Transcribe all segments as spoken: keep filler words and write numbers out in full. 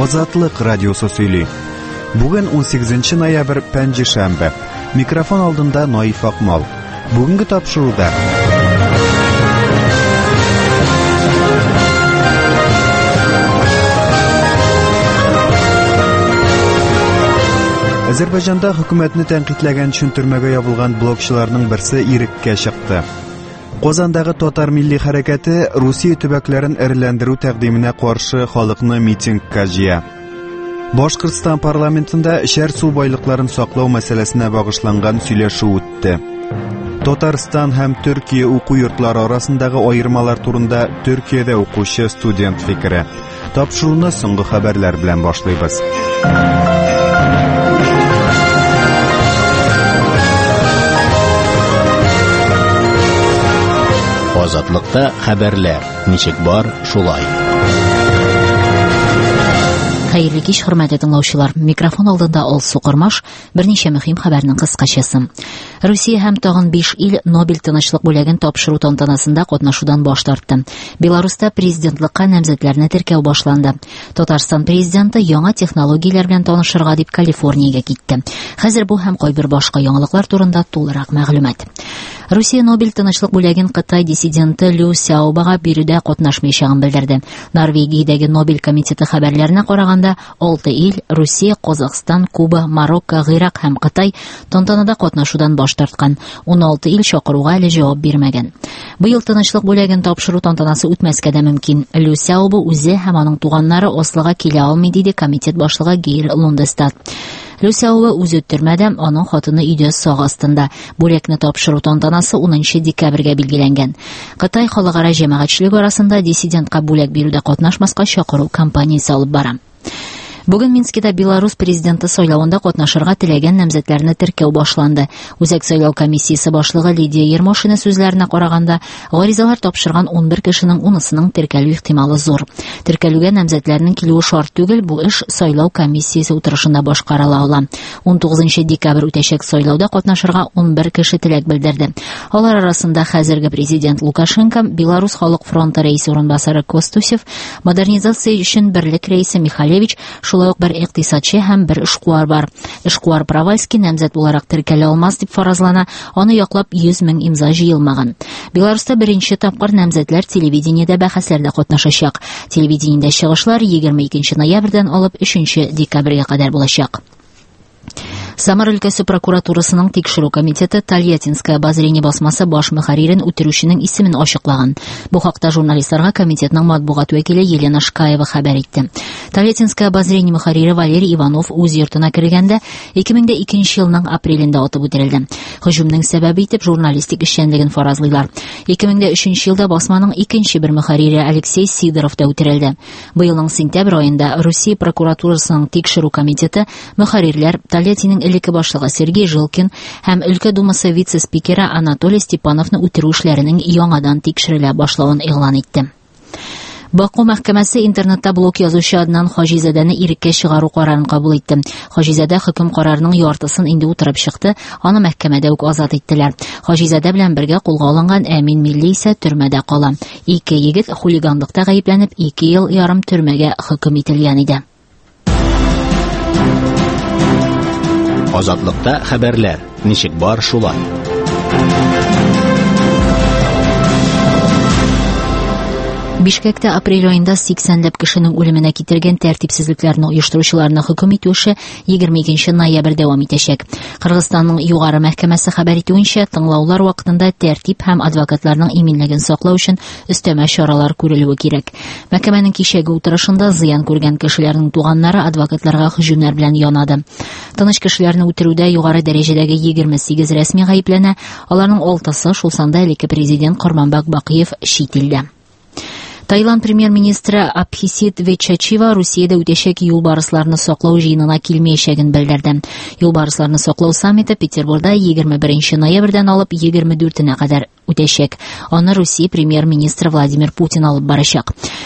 Азатлык радиосы сөйли. Бүген он сигезенче ноябрь пәнҗешәмбе. Микрофон алдында Наиф Акмал. Бүгенге тапшыруда Азербайҗанда хөкүмәтне тәнкыйтьләгән өчен төрмәгә ябылган блогчыларның берсе иреккә чыкты. Казандагы Татар милли хәрәкәте Русия төбәкләрен эреләндерү тәкъдименә каршы халыкны митингка җыя. Башкортстан парламентында шәр су байлыкларын саклау мәсьәләсенә багышланган сөйләшү үтте. Татарстан һәм Төркия уку йортлары арасындагы аермалар турында Төркиядә укучы студент фикере. Тапшыруны соңгы хәбәрләр белән башлыйбыз. Азатлыкта хәбәрләр. Ничек бар, шулай. Хәерле кич, хөрмәтле тыңлаучылар. Микрофон алдында Алсу Кормаш, берничә мөһим хәбәрнең кыскачасы. Русия һәм тагын биш ил Нобель тынычлык бүләген тапшыру тантанасында катнашудан баш тартты. Беларуста президентлыкка намзәтләрне теркәү башланды. Татарстан президенты яңа технологияләр белән танышырга дип Калифорниягә китте. Хәзер бу һәм кайбер башка яңалыклар турында тулырак мәгълүмат. Русия Нобель тынычлык бүләген Кытай диссиденты Лю Сяобага бирүдә катнашмаячагын белдерде. Норвегиядәге Нобель комитеты хәбәрләренә караганда, алты ил — Русия, Казакстан, Куба, Марокко, Гыйрак һәм Кытай — тантанада катнашудан баш тарткан. он алты ил чакыруга әле җавап бирмәгән. Быел тынычлык бүләген тапшыру тантанасы үтмәскә дә мөмкин. Лю Сяоба үзе һәм аның туганнары Ослога килә алмый, диде комитет башлыгы Гейр Лундестад. Люсяова үзе төрмәдә, аның хатыны өйдә сак астында. Бүлекне тапшыру тантанасы унынчы декабрьгә билгеләнгән. Кытай халыкара җәмәгатьчелеге арасында диссидентка бүләк бирүдә катнашмаска чакыру кампаниясе алып бара. Бүген Минскида Беларусь президенты сайлауында катнашырга теләгән намзәтләрне теркәү башланды. Үзәк сайлау комиссиясе башлыгы Лидия Ермошина сүзләренә караганда, гаризалар тапшырган он бер кешенең унысының теркәлү ихтималы зур. Теркәлүгә намзәтләрнең килүе шарт түгел, бу эш сайлау комиссиясе утырышында башкарыла ала. он тугызынчы декабрь үтәчәк сайлауда катнашырга он бер кеше теләк белдерде. Алар арасында хәзерге президент Лукашенко, Беларусь халык фронты рәисе урынбасары Костусев, модернизация өчен берлек рәисе Михалевич, шулай ук бер икътисадчы һәм бер эшкуар бар. Эшкуар Правальский намзәт буларак теркәлә алмас дип фаразлана, аны яклап йөз мең имза җыелмаган. Беларуста беренче тапкыр намзәтләр телевидениедә бәхәсләрдә катнашачак. Телевидениедә чыгышлар егерме икенче ноябрьдән алып өченче декабрьгә кадәр булачак. Самар өлкәсе прокуратурасының тикшерү комитеты Тольяттинское обозрение басмасы баш мөхәррирен үтерүченең исемен ачыклаган. Бу хакта журналистларга комитетның матбугат вәкиле Елена Шкаева хәбәр итте. Тольяттинское обозрение мөхәррире Валерий Иванов үз йортына кергәндә ике мең икенче елның апрелендә атып үтерелде. Һөҗүмнең сәбәбе итеп журналистик эшчәнлеген фаразлыйлар. ике мең өченче елда басманың икенче бер мөхәррире Алексей Сидоров та үтерелде. Быелның сентябрь аенда Русия прокуратурасының тикшерү комитеты мөхәррирләр Тольяттинның элекке башлыгы Сергей Жилкин һәм өлкә думасы вице-спикеры Анатолий Степановны үтерү эшләренең яңадан тикшерелә башлавын игълан итте. Баку мәхкәмәсе интернетта блог язучы Аднан Хаҗизадәне иреккә чыгару карарын кабул итте. Хаҗизадә хөкем карарының яртысын инде утырып чыкты, аны мәхкәмәдә үк азат иттеләр. Хаҗизадә белән бергә кулга алынган Әмин Милли исә төрмәдә кала. Ике егет хулиганлыкта гаепләнеп ике ел ярым төрмәгә хөкем ителгән иде. Азатлыкта хәбәрләр. Ничек бар, шулай. Бишкәктә апрель аенда сиксәнләп кешенең үлеменә китергән тәртипсезлекләрне оештыручыларны хөкем итүше егерме икенче ноябрь дәвам итәчәк. Кыргызстанның югары мәхкәмәсе хәбәр итүенчә, тыңлаулар вакытында тәртип һәм адвокатларның иминлеген саклау өчен өстәмә чаралар күрелүе кирәк. Мәхкәмәнең кичәге утырышында зыян күргән кешеләрнең туганнары адвокатларга һөҗүмнәр белән янады. Тыныч кешеләрне үтерүдә югары дәрәҗәдәге егерме сигез рәсми гаепләнә, аларның алтысы шул санда элекке президент Корманбек Бакыев чит илдә. Таиланд премьер-министры Абхисит Вечачива Русиядә үтәчәк юлбарысларны саклау җыенына килмәячәген белдерде. Юлбарысларны саклау саммиты Петербургда егерме беренче ноябрьдән алып егерме дүртенә кадәр үтәчәк. Аны Русия премьер-министры Владимир Путин алып барачак.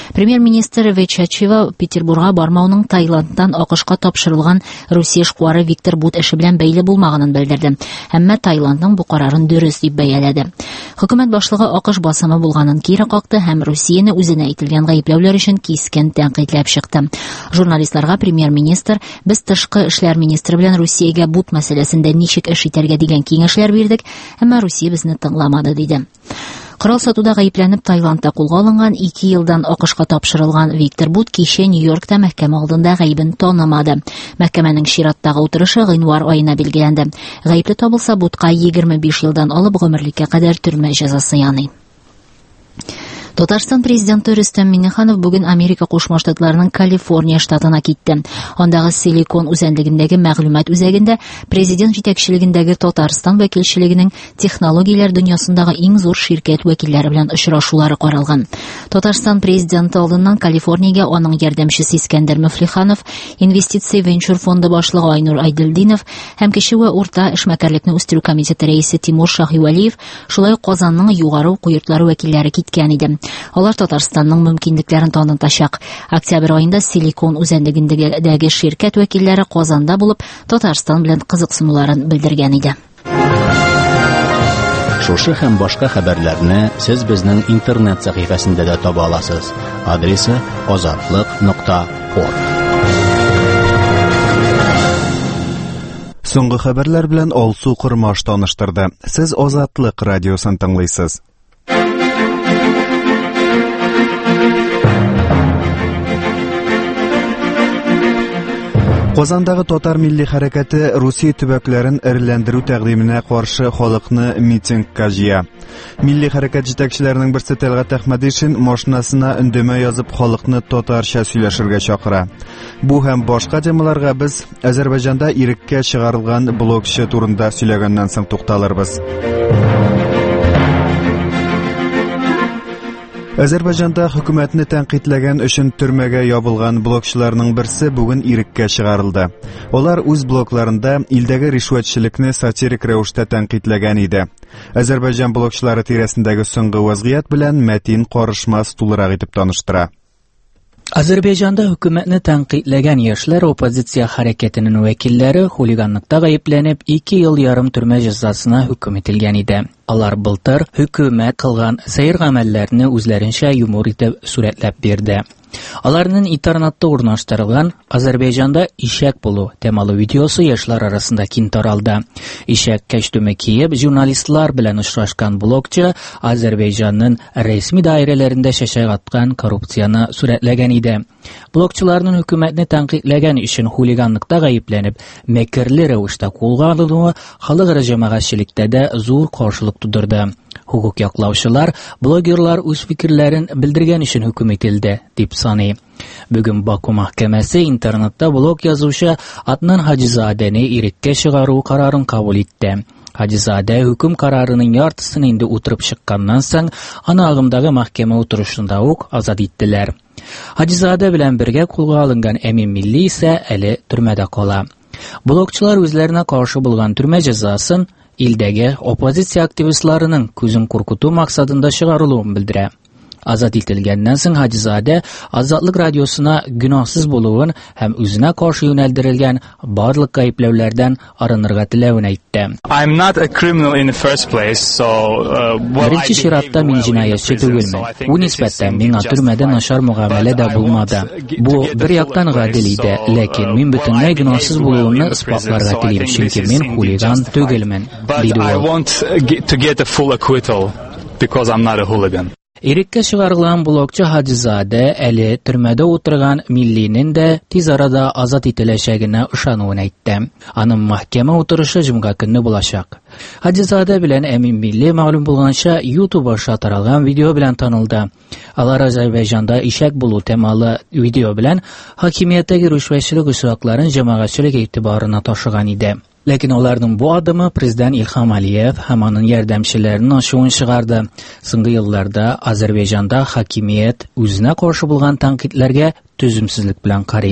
Премьер-министр Вячачева Петербургга бармауның Таиландтан АКШка тапшырылган Русия эшкуары Виктор Бут эше белән бәйле булмаганын белдерде. Әмма Таиландның бу карарын дөрес дип бәяләде. Хөкүмәт башлыгы АКШ басымы булганын кире какты һәм Русияны үзенә әйтелгән гаепләүләр өчен кискен тәнкыйтьләп чыкты. Журналистларга премьер-министр: "Без тышкы эшләр министры белән Русиягә бут мәсьәләсендә ничек эш итәргә дигән киңәшләр бирдек, әмма Русия безне тыңламады", диде. Корал сатуда гаепләнеп Таиландта кулга алынган ике елдан АКШка тапшырылган Виктор Бут кичә Нью-Йоркта мәхкәмә алдында гаебен танымады. Мәхкәмәнең чираттагы утырышы гыйнвар аена билгеләнде. Гаепле табылса, Бутка егерме биш елдан алып гомерлеккә кадәр төрмә җәзасы яный. Татарстан президенты Рөстәм Миңнеханов бүген Америка Кушма Штатларының Калифорния штатына китте. Андагы Силикон үзәнлегендәге мәгълүмат үзәгендә президент җитәкчелегендәге Татарстан вәкилчелегенең технологияләр дөньясындагы иң зур ширкәт вәкилләре белән очрашулары каралган. Татарстан президенты алдыннан Калифорниягә аның ярдәмчесе Искәндәр Мөфлиханов, инвестиция венчур фонды башлыгы Айнур Айдылдинов һәм кече вә урта эшмәкәрлекне үстерү комитеты рәисе Тимур Шаһивәлиев, шулай Казанның югары уку йортлары вәкилләре киткән иде. Алар Татарстанның мөмкинлекләрен танытачак. Октябрь аенда Силикон үзәнлегендәге ширкәт вәкилләре Казанда булып, Татарстан белән кызыксынуларын белдергән иде. Шушы һәм башка хәбәрләрне сез безнең интернет сәхифәсендә дә таба аласыз. Адресы азатлык нокта орг. Соңгы хәбәрләр белән Алсу Кырмаш таныштырды. Сез Азатлык радиосын тыңлыйсыз. Казандагы татар милли хәрәкәте Русия төбәкләрен әрләндерү тәкъдименә каршы халыкны митингка җыя. Милли хәрәкәт җитәкчеләренең берсе Тәлгат Әхмәдишин машинасына өндәмә язып халыкны татарча сөйләшергә чакыра. Бу һәм башка темаларга без Азәрбайҗанда иреккә чыгарылган блогчы турында сөйләгәннән соң тукталырбыз. Азәрбайҗанда хөкүмәтне тәнкыйтьләгән өчен төрмәгә ябылган блогчыларның берсе бүген иреккә чыгарылды. Алар үз блогларында илдәге ришвәтчелекне сатирик рәвештә тәнкыйтьләгән иде. Азәрбайҗан блогчылары тирәсендәге соңгы вазгыять белән Мәтин Карышмас тулырак итеп таныштыра. Азәрбайҗанда хөкүмәтне тәнкыйтьләгән яшьләр оппозиция хәрәкәтенең вәкилләре хулиганлыкта гаепләнеп ике ел ярым төрмә җәзасына хөкем ителгән иде. Алар былтыр хөкүмәт кылган сәер гамәлләрне үзләренчә юмор итеп сурәтләп бирде. Аларның интернетта урнаштырылган Азәрбайҗанда ишәк булу темалы видеосы яшьләр арасында киң таралды. Ишәк кәчтүме киеп журналистлар белән очрашкан блогчы Азәрбайҗанның рәсми даирәләрендә чәчәк аткан коррупцияны сурәтләгән иде. Блогчыларның хөкүмәтне тәнкыйтьләгән өчен хулиганлыкта гаепләнеп, мәкерле рәвештә кулга алынуы халык җәмәгатьчелектә дә зур каршылык тудырды. Хукук яклаучылар блогерлар үз фикерләрен белдергән өчен хөкем ителде дип саный. Бүген Баку мәхкәмәсе интернетта блог язучы Атнан Хаҗизадәне иреккә чыгару карарын кабул итте. Хаҗизадә хөкем карарының яртысын инде утырып чыкканнан соң аны агымдагы мәхкәмә утырышында ук азат иттеләр. Хаҗизадә белән бергә кулга алынган Әмин Милли исә әле төрмәдә кала. Блогчылар үзләренә каршы булган төрмә җәзасын илдәге оппозиция активистларының күзен куркыту максатында чыгарылуын белдерә. Азат ителгәннән соң Хаҗизадә Азатлык радиосына гөнаһсыз булуын һәм үзенә каршы юнәлдерелгән барлык гаепләүләрдән арынырга теләвен әйтте. Беренче чиратта мин җинаятьче түгелмен. Бу нисбәттән миңа төрмәдә начар мөгамәлә дә булмады. Бу бер яктан гадел иде, ләкин мин бөтенләй гөнаһсыз булуымны исбатларга телим, чөнки мин хулиган түгелмен, диде ул. Иреккә чыгарылган блогчы Хаҗизадә әле төрмәдә утырган Миллинең дә тиз арада азат ителәчәгенә ышануын әйтте. Аның мәхкәмә утырышы җомга көнне булачак. Хаҗизадә белән Әмин Милли мәгълүм булганча YouTube аша таралган видео белән танылды. Алар Азәрбайҗанда ишәк булу темалы видео белән хакимияттәге ришвәтчелек очракларын җәмәгатьчелек игътибарына ташыган иде. Ләкин аларның бу адымы президент Илхам Алиев һәм аның ярдәмчеләренең ачуын чыгарды. Соңгы елларда Азәрбайҗанда хакимият үзенә каршы булган тәнкыйтьләргә түземсезлек белән карый.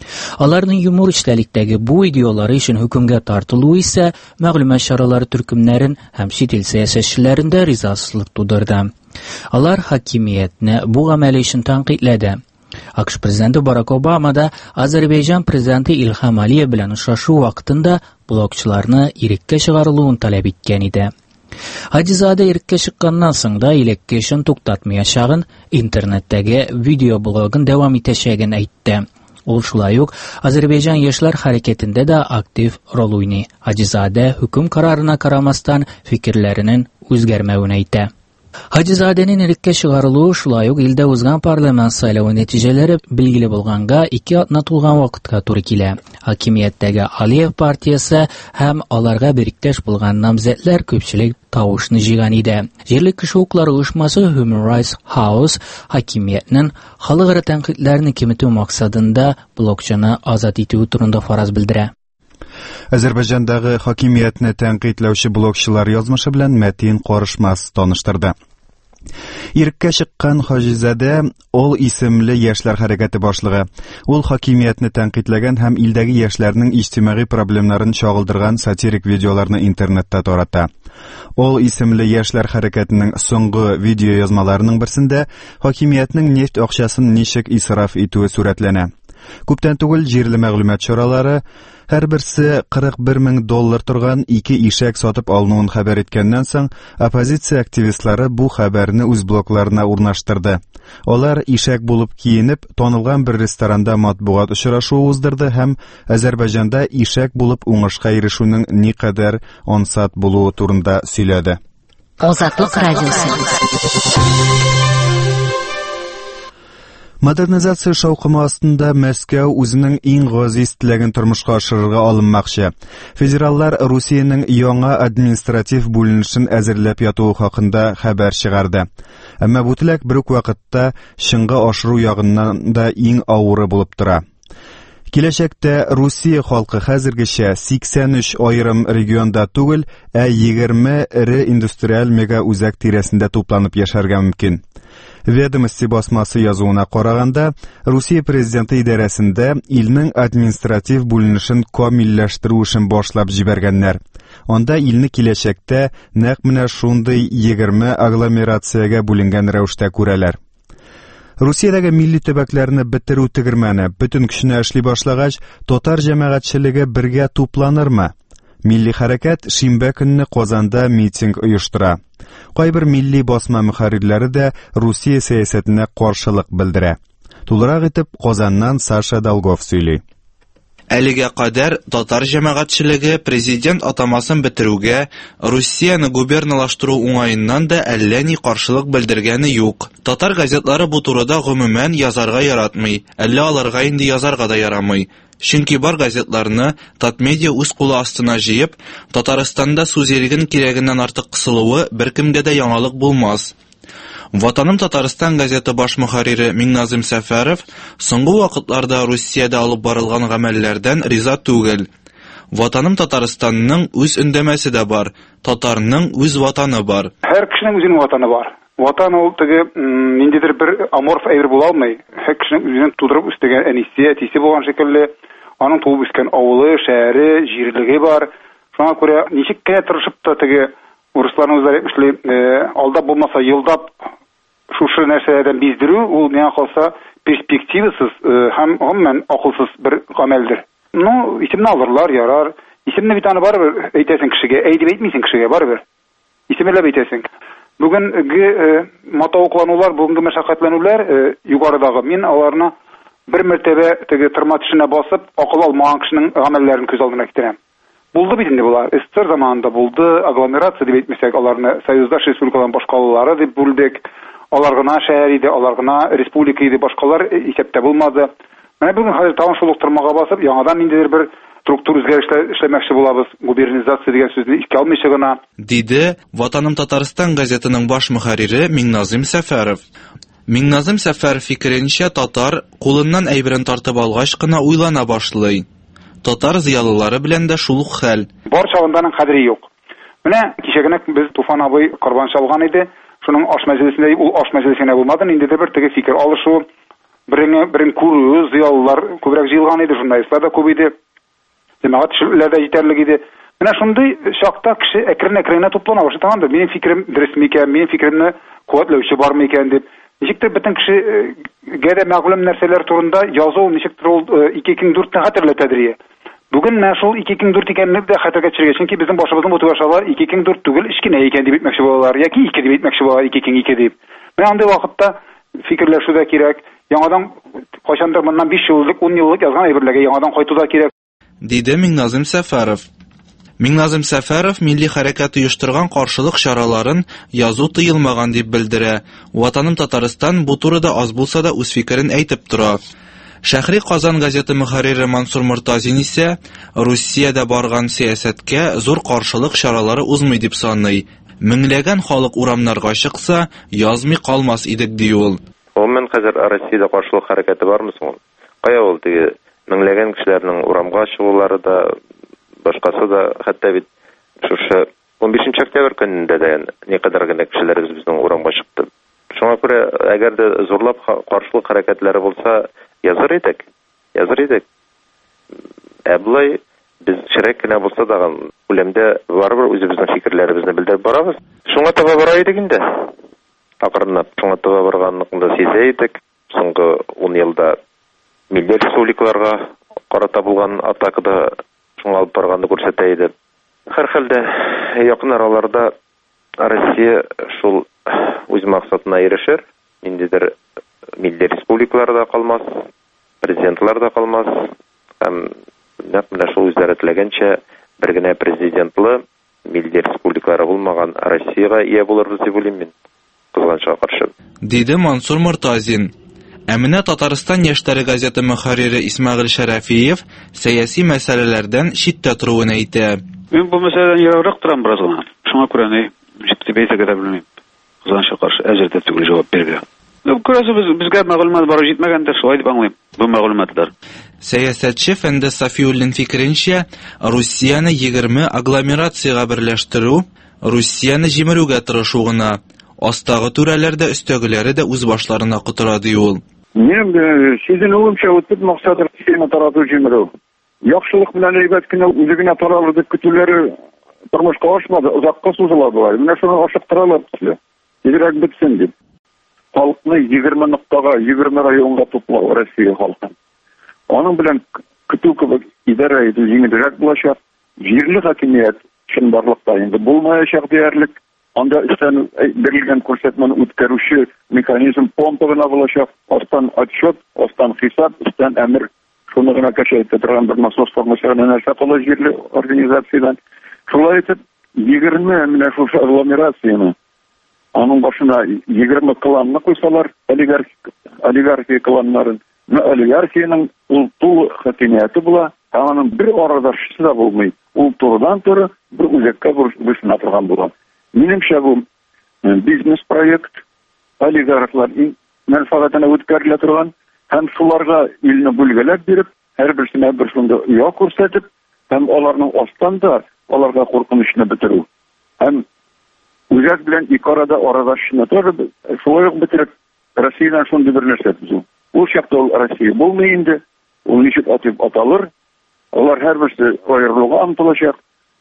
Аларның юмор эчтәлектәге бу идеялары өчен хөкемгә тартылуы исә мәгълүмат чаралары төркемнәрен һәм чит ил сәясәтчеләрендә ризасызлык тудырды. Алар хакимиятне бу гамәле өчен тәнкыйтьләде. АКШ президенты Барак Обама да Азербайҗан президенты Илхам Алиев белән очрашу вакытында блогчыларны иреккә чыгарылуын таләп иткән иде. Хадизада иреккә чыкканнан соң да илеккә өчен туктатмаячагын, интернеттәге видеоблогын дәвам итәчәген әйтте. Ул шулай ук Азербайҗан яшьләр хәрәкәтендә дә актив роль уйный. Хадизада хөкем карарына карамастан фикерләренең үзгәрмәвен әйтә. Хадизадәнең иреккә чыгарылуы шулай ук илдә узган парламент сайлауы нәтиҗәләре билгеле булганга ике атна тулган вакытка туры килә. Хакимияттәге Алиев партиясе һәм аларга бериктәш булган намзәтләр күпчелек тавышны җыйган иде. Җирлек кеше хуклары оешмасы Human Rights House хакимиятнең халыкара тәнкыйтьләрне киметү максатында блогчыны азат итү турында фараз белдерә. Азербайҗандагы хакимиятне тәнкыйтьләүче блогчылар язмышы белән Мәтин Карышмас таныштырды. Иреккә чыккан Хаҗизадә ул исемле яшьләр хәрәкәте башлыгы. Ул хакимиятне тәнкыйтьләгән һәм илдәге яшьләрнең иҗтимагый проблемнарын чагылдырган сатирик видеоларны интернетта тарата. Ул исемле яшьләр хәрәкәтенең соңгы видеоязмаларының берсендә хакимиятнең нефть акчасын ничек исраф итүе сурәтләнә. Күптән түгел җирле мәгълүмат чаралары һәр берсе кырык бер мең доллар торган ике ишәк сатып алынуын хәбәр иткәннән соң, оппозиция активистлары бу хәбәрне үз блогларына урнаштырды. Алар ишәк булып киенеп, танылган бер ресторанда матбугат очрашуы уздырды һәм Азербайҗанда ишәк булып уңышка ирешүнең никадәр ансат булуы турында сөйләде. Азатлык радиосы. Модернизация шаукымы астында Мәскәү үзенең иң газиз теләген тормышка ашырырга алынмакчы. Федераллар Русиянең яңа административ бүленешен әзерләп ятуы хакында хәбәр чыгарды. Әмма бу теләк бер үк вакытта чынга ашыру ягыннан да иң авыры булып тора. Киләчәктә Русия халкы хәзергечә сиксән өч аерым регионда түгел, ә егерме эре индустриаль мега үзәк тирәсендә тупланып яшәргә мөмкин. Ведомости басмасы язуына караганда, Русия президенты идарәсендә илнең административ бүленешен камилләштерү эшен башлап җибәргәннәр. Анда илне киләчәктә нәкъ менә шундый егерме агломерациягә бүленгән рәвештә күрәләр. Русиядәге милли төбәкләрне бетерү тегермәне бөтен көченә эшли башлагач, татар җәмәгатьчелеге бергә тупланырмы? Милли хәрәкәт шимбә көнне Казанда митинг оештыра. Кайбер милли басма мөхәррирләре дә Русия сәясәтенә каршылык белдерә. Тулырак итеп Казаннан Саша Долгов сөйли. Әлегә кадәр татар җәмәгатьчелеге президент атамасын бетерүгә Русияне губерналаштыру уңаеннан да әллә ни каршылык белдергәне юк. Татар газетлары бу турыда гомумән язарга яратмый, әллә аларга инде язарга да ярамый. Чөнки бар газетларны Татмедиа үз кулы астына җыеп, Татарстанда сүзлеген кирәгеннән артык кысылуы беркемгә дә яңалык булмас. Ватаным Татарстан газеты баш мөхәррире Миңназым Сәфәров соңгы вакытларда Русиядә алып барылган гамәлләрдән риза түгел. Ватаным Татарстанның үз өндәмәсе дә бар, татарның үз ватаны бар. Һәр кешенең үзенең ватаны бар. Ватан ул теге ниндидер бер аморф әйбер була алмый. Һәр кешенең үзенең тудырып үстергән әнисе, әтисе булган шикелле, аның туып үскән авылы, шәһәре, җирлеге бар. Шуңа күрә ничек кенә тырышып та теге урысларның үзләре эшли, алда булмаса елдап шушы нәрсәләрдән биздерү, ул миңа калса перспективасыз һәм гомумән акылсыз бер гамәлдер. Ну, исемне алырлар, ярар. Исемне бит аны барыбер әйтәсең кешегә, әйтеп әйтмисең кешегә барыбер. Исемләп әйтәсең. Бүгенге матаукланулар, бүгенге мәшәкатьләнүләр югарыдагы. Мин аларны бер мәртәбә теге тырма тишенә басып, акыл алмаган кешенең гамәлләрен күз алдына китерәм. Булды бит инде булар. СССР заманында булды, агломерация дип әйтмәсәк, аларны союздаш республикадан башкалары дип бүлдек. Алар гына шәһәр иде, алар гына республика иде, башкалар исәптә булмады. Менә бүген хәзер тагын шул ук тырмага басып, яңадан ниндидер бер структура үзгәрешләр эшләмәкче булабыз. Губернизация дигән сүзне искә алмыйча гына. Диде Ватаным Татарстан газетының баш мөхәррире Миңназым Сәфәров. Миңназым Сәфәров фикеренчә, татар кулыннан әйберен тартып алгач кына уйлана башлый. Татар зыялылары белән дә шул ук хәл. Бар чагынданың кадере юк. Менә кичәгенә без Туфан абый корбан чалган иде. Шуның аш мәҗлесендә ул аш мәҗлесенә булмады, инде дә бер теге фикер алышу, Береңе берен күрү, зыялылар күбрәк җыелган иде, журналистлар да күп иде. Җәмәгатьчеләр дә җитәрлек иде. Менә шундый чакта кеше әкрен-әкрен туплана башлады. Минем фикерем дөрес микән, минем фикеремне куәтләүче бармы икән дип. Ничектер бөтен кешегә дә мәгълүм нәрсәләр турында язу ничектер ул ике мең дүртне хәтерләтәдер. Бүген менә шул ике мең дүрт икәнне дә хәтергә төшергән, чөнки безнең башыбызның бу төвәшалар ике мең дүрт түгел, ичкенә икән дип әйтмәкче булалар, яки ике дип әйтмәкче булалар, ике мең ике дип. Менә андый вакытта фикерләшү дә кирәк. Яңадан кайчандыр моннан биш еллык, ун еллык язган әйберләргә яңадан кайту да кирәк. Диде Миңназым Сәфәров. Миңназым Сәфәров милли хәрәкәт оештырган каршылык чараларын язу тыелмаган дип белдерә. Ватаным Татарстан бу турыда аз булса да үз фикерен әйтеп тора. Шәһри Казан газеты мөхәррире Мансур Мортазин исә Россиядә барган сәясәткә зур каршылык чаралары узмый дип саный. Меңләгән халык урамнарга чыкса, язмый калмас идек ди ул. Гомумән хәзер Россиядә каршылык хәрәкәте бармы соң? Кая ул теге меңләгән кешеләрнең урамга чыгулары да, башкасы да, хәтта бит шушы он бишенче октябрь көнендә дә никадәр генә кешеләр безнең урамга чыкты. Шуңа күрә, әгәр дә зурлап каршылык хәрәкәтләре булса, языр идек, языр идек. Ә булай без ширәк кенә булса да үлемдә барыбер үзебезнең фикерләребезне белдереп барабыз. Шуңа таба бара идек инде. Акырынлап шуңа таба барганлыгын да сизә идек. Соңгы он елда милли республикаларга карата булган атакада шуңа алып барганны күрсәтә иде. Һәр хәлдә якын араларда Россия шул үз максатына ирешер. Индидер милли республикаларда калмас, президентлар да калмас. Һәм нәкъ менә шул үзләре теләгәнчә бер генә президентлы милли республикалары булмаган Россиягә ия булырбыз дип уйлыйм мин. Кызганычка каршы. Диде Мансур Мортазин. Ә менә Татарстан яшьләре газеты мөхәррире Исмәгыйль Шәрәфиев сәяси мәсьәләләрдән читтә торуын әйтә. Мин бу мәсьәләдән ераграк торам бераз гына. Шуңа күрә ни, җитди бәйтәгә дә белмим. Кызганычка каршы әзердә түгел җавап бирергә. Бу күрәсез безгә мәгълүмат бары җитмәгәндер, шулай дип аңлыйм. Бу мәгълүматлар. Сәясәтче Фәндәс Сафиуллин фикеренчә, Россияны егерме агломерациягә берләштерү, Россияны җимерүгә тырышу гына. Астагы түрәләрдә өстәгеләре дә үз башларына кытыра ди ул. Минем сезнең уңымча үтеп максаты Россияны тарату җимерү. Яхшылык белән әйбәт кенә үзегенә таралыр дип көтүләре тормышка ашмады, озакка сузыла булар. Менә шуны ашыктыралар безгә. Тизрәк бетсен дип. Халыкны егерме ноктага, егерме районга туплау Россия халкын. Аның белән көтү кебек идарә итү җиңелрәк булачак. Җирле хакимият чынбарлыкта инде булмаячак диярлек. Анда өстән берилгән күрсәтмәне үткәрүче механизм помпа гына булачак. Астан отчет, астан хисап, өстән әмер. Шуны гына кәшәйтә торган бер насос формасына нәрсә кыла җирле организациядән. Шулай итеп, егерме менә шушы агломерацияны аның башына егерме кланны куйсалар, олигархик олигархия кланнарын, олигархияның ул тулы хакимияте була, аның бер арадашысы да булмый. Ул турыдан туры бер үзәккә буйсына торган була. Минемчә бу бизнес проект олигархлар мәнфәгатенә үткәрелә торган һәм шуларга илне бүлгәләп биреп, һәрберсенә бер шундый ял күрсәтеп, һәм аларның астында аларга куркынычны бетерү. Һәм үзәк белән ике арада арадашны торып, шулай ук бетереп, Россиядән шундый бер нәрсә төзү. Ул чакта ул Россия булмый инде. Ул ничек атып аталыр? Алар һәрберсе аерылуга омтылачак.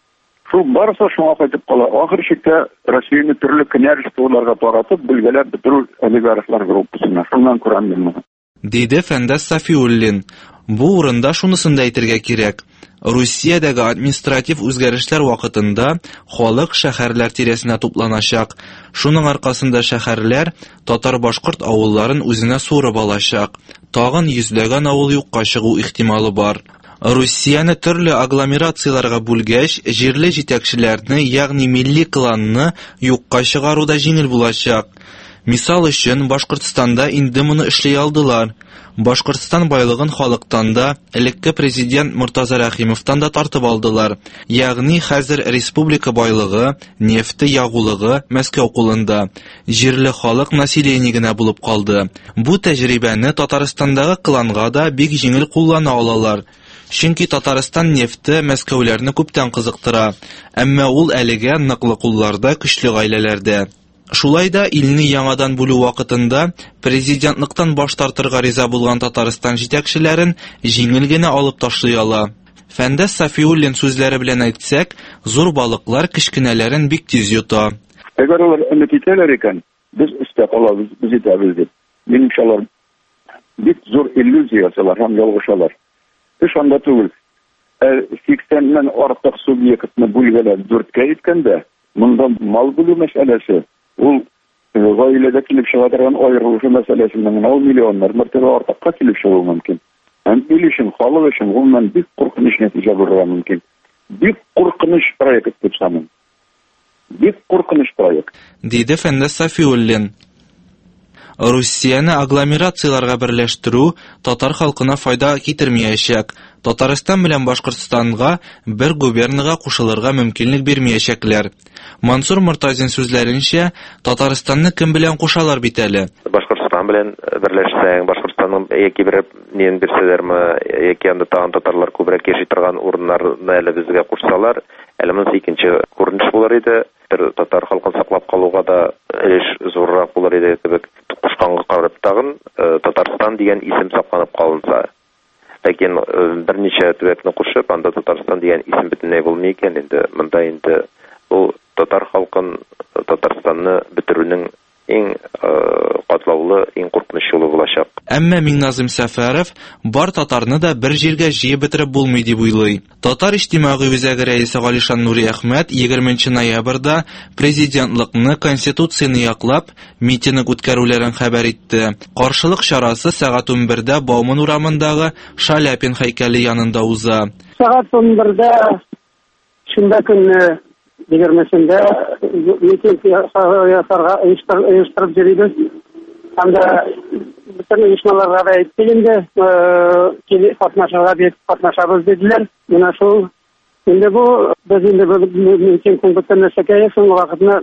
Шул барысы шуңа кайтып кала. Ахыр чиктә Россияны төрле князьстволарга таратып, билгеләп бетерү олигархлар группасына. Шуннан күрәм мин моны. Диде Фәндәс Сафиуллин. Бу урында шунысын да әйтергә кирәк. Россиядәге административ үзгәрешләр вакытында халык шәһәрләр тирәсенә тупланачак. Шуның аркасында шәһәрләр татар-башкорт авылларын үзенә сурып алачак. Тагын йөзләгән авыл юкка чыгу ихтималы бар. Россияны төрле агломерацияларга бүлгәч, җирле җитәкчеләрне, ягъни милли кланны юкка чыгару да җиңел булачак. Мисал өчен, Башкортстанда инде моны эшли алдылар. Башкортстан байлыгын халыктан да, элекке президент Муртаза Рәхимовтан да тартып алдылар. Ягъни хәзер республика байлыгы, нефте ягулыгы Мәскәү кулында. Җирле халык население генә булып калды. Бу тәҗрибәне Татарстандагы кланга да бик җиңел куллана алалар. Чөнки Татарстан нефте Мәскәүләрне күптән кызыктыра, әмма ул әлегә ныклы кулларда, көчле гаиләләрдә. Шулай да илне яңадан бүлү вакытында президентлыктан баш тартырга риза булган Татарстан җитәкчеләрен җиңел генә алып ташлый ала. Фәндәс Сафиуллин сүзләре белән әйтсәк, зур балыклар кечкенәләрен бик тиз йота. Әгәр алар өмет итәләр икән, без өстә калабыз, без итәбез дип. Минемчә алар бик зур иллюзия ясалар һәм ялгышалар. Эш анда түгел. сиксәннән артык субъектны бүлгәләп дүрткә иткәндә, монда мал бүлү мәсьәләсе, ул гаиләдә килеп чыга торган аерылышы мәсьәләсеннән ул миллионнар мәртәбә артыкка килеп чыгу мөмкин. Һәм ил өчен, халык өчен гомумән бик куркыныч нәтиҗә булырга мөмкин. Бик куркыныч проект дип саныйм. Бик куркыныч проект. Диде Фәндәс Сафиуллин. Русияны агломерацияларга берләштерү татар халкына файда китермәячәк. Татарстан белән Башкортстанга бер губернага кушылырга мөмкинлек бирмәячәкләр. Мансур Мортазин сүзләренчә, Татарстанны кем белән кушалар бит әле? Башкортстан белән берләшсәң, Башкортстанның яки бер нен бирсәләрме, яки анда тагын татарлар күбрәк яши торган урыннарны әле безгә кушсалар, әле монысы икенче күренеш булыр иде. Татар халкын саклап калуга да өлеш зуррак булыр иде кебек. Кушканга карап тагын Татарстан дигән исем сакланып калынса. Ләкин берничә төбәкне кушып, анда Татарстан дигән исем бөтенләй булмый икән инде. Монда инде ул татар халкын, Татарстанны бетерүнең иң катлаулы, иң куркыныч юлы булачак. Әмма Миңназым Сәфәров бар татарны да бер җиргә җыеп бетереп булмый дип уйлый. Татар иҗтимагый үзәге рәисе Галишан Нури Әхмәт егерменче ноябрьдә президентлыкны, конституцияны яклап, митинг үткәрүләрен хәбәр итте. Каршылык чарасы сәгать унбердә Бауман урамындагы Шаляпин һәйкәле янында уза. Сәгать унбердә шунда көнне егермесендә митинг ясарга оештырып йөрибез. Анда бөтен оешмаларга да әйттеләр, килеп катнашырга дип катнашабыз диделәр. Менә шул инде бу без инде митинг бөтен нәрсәгә соң вакытны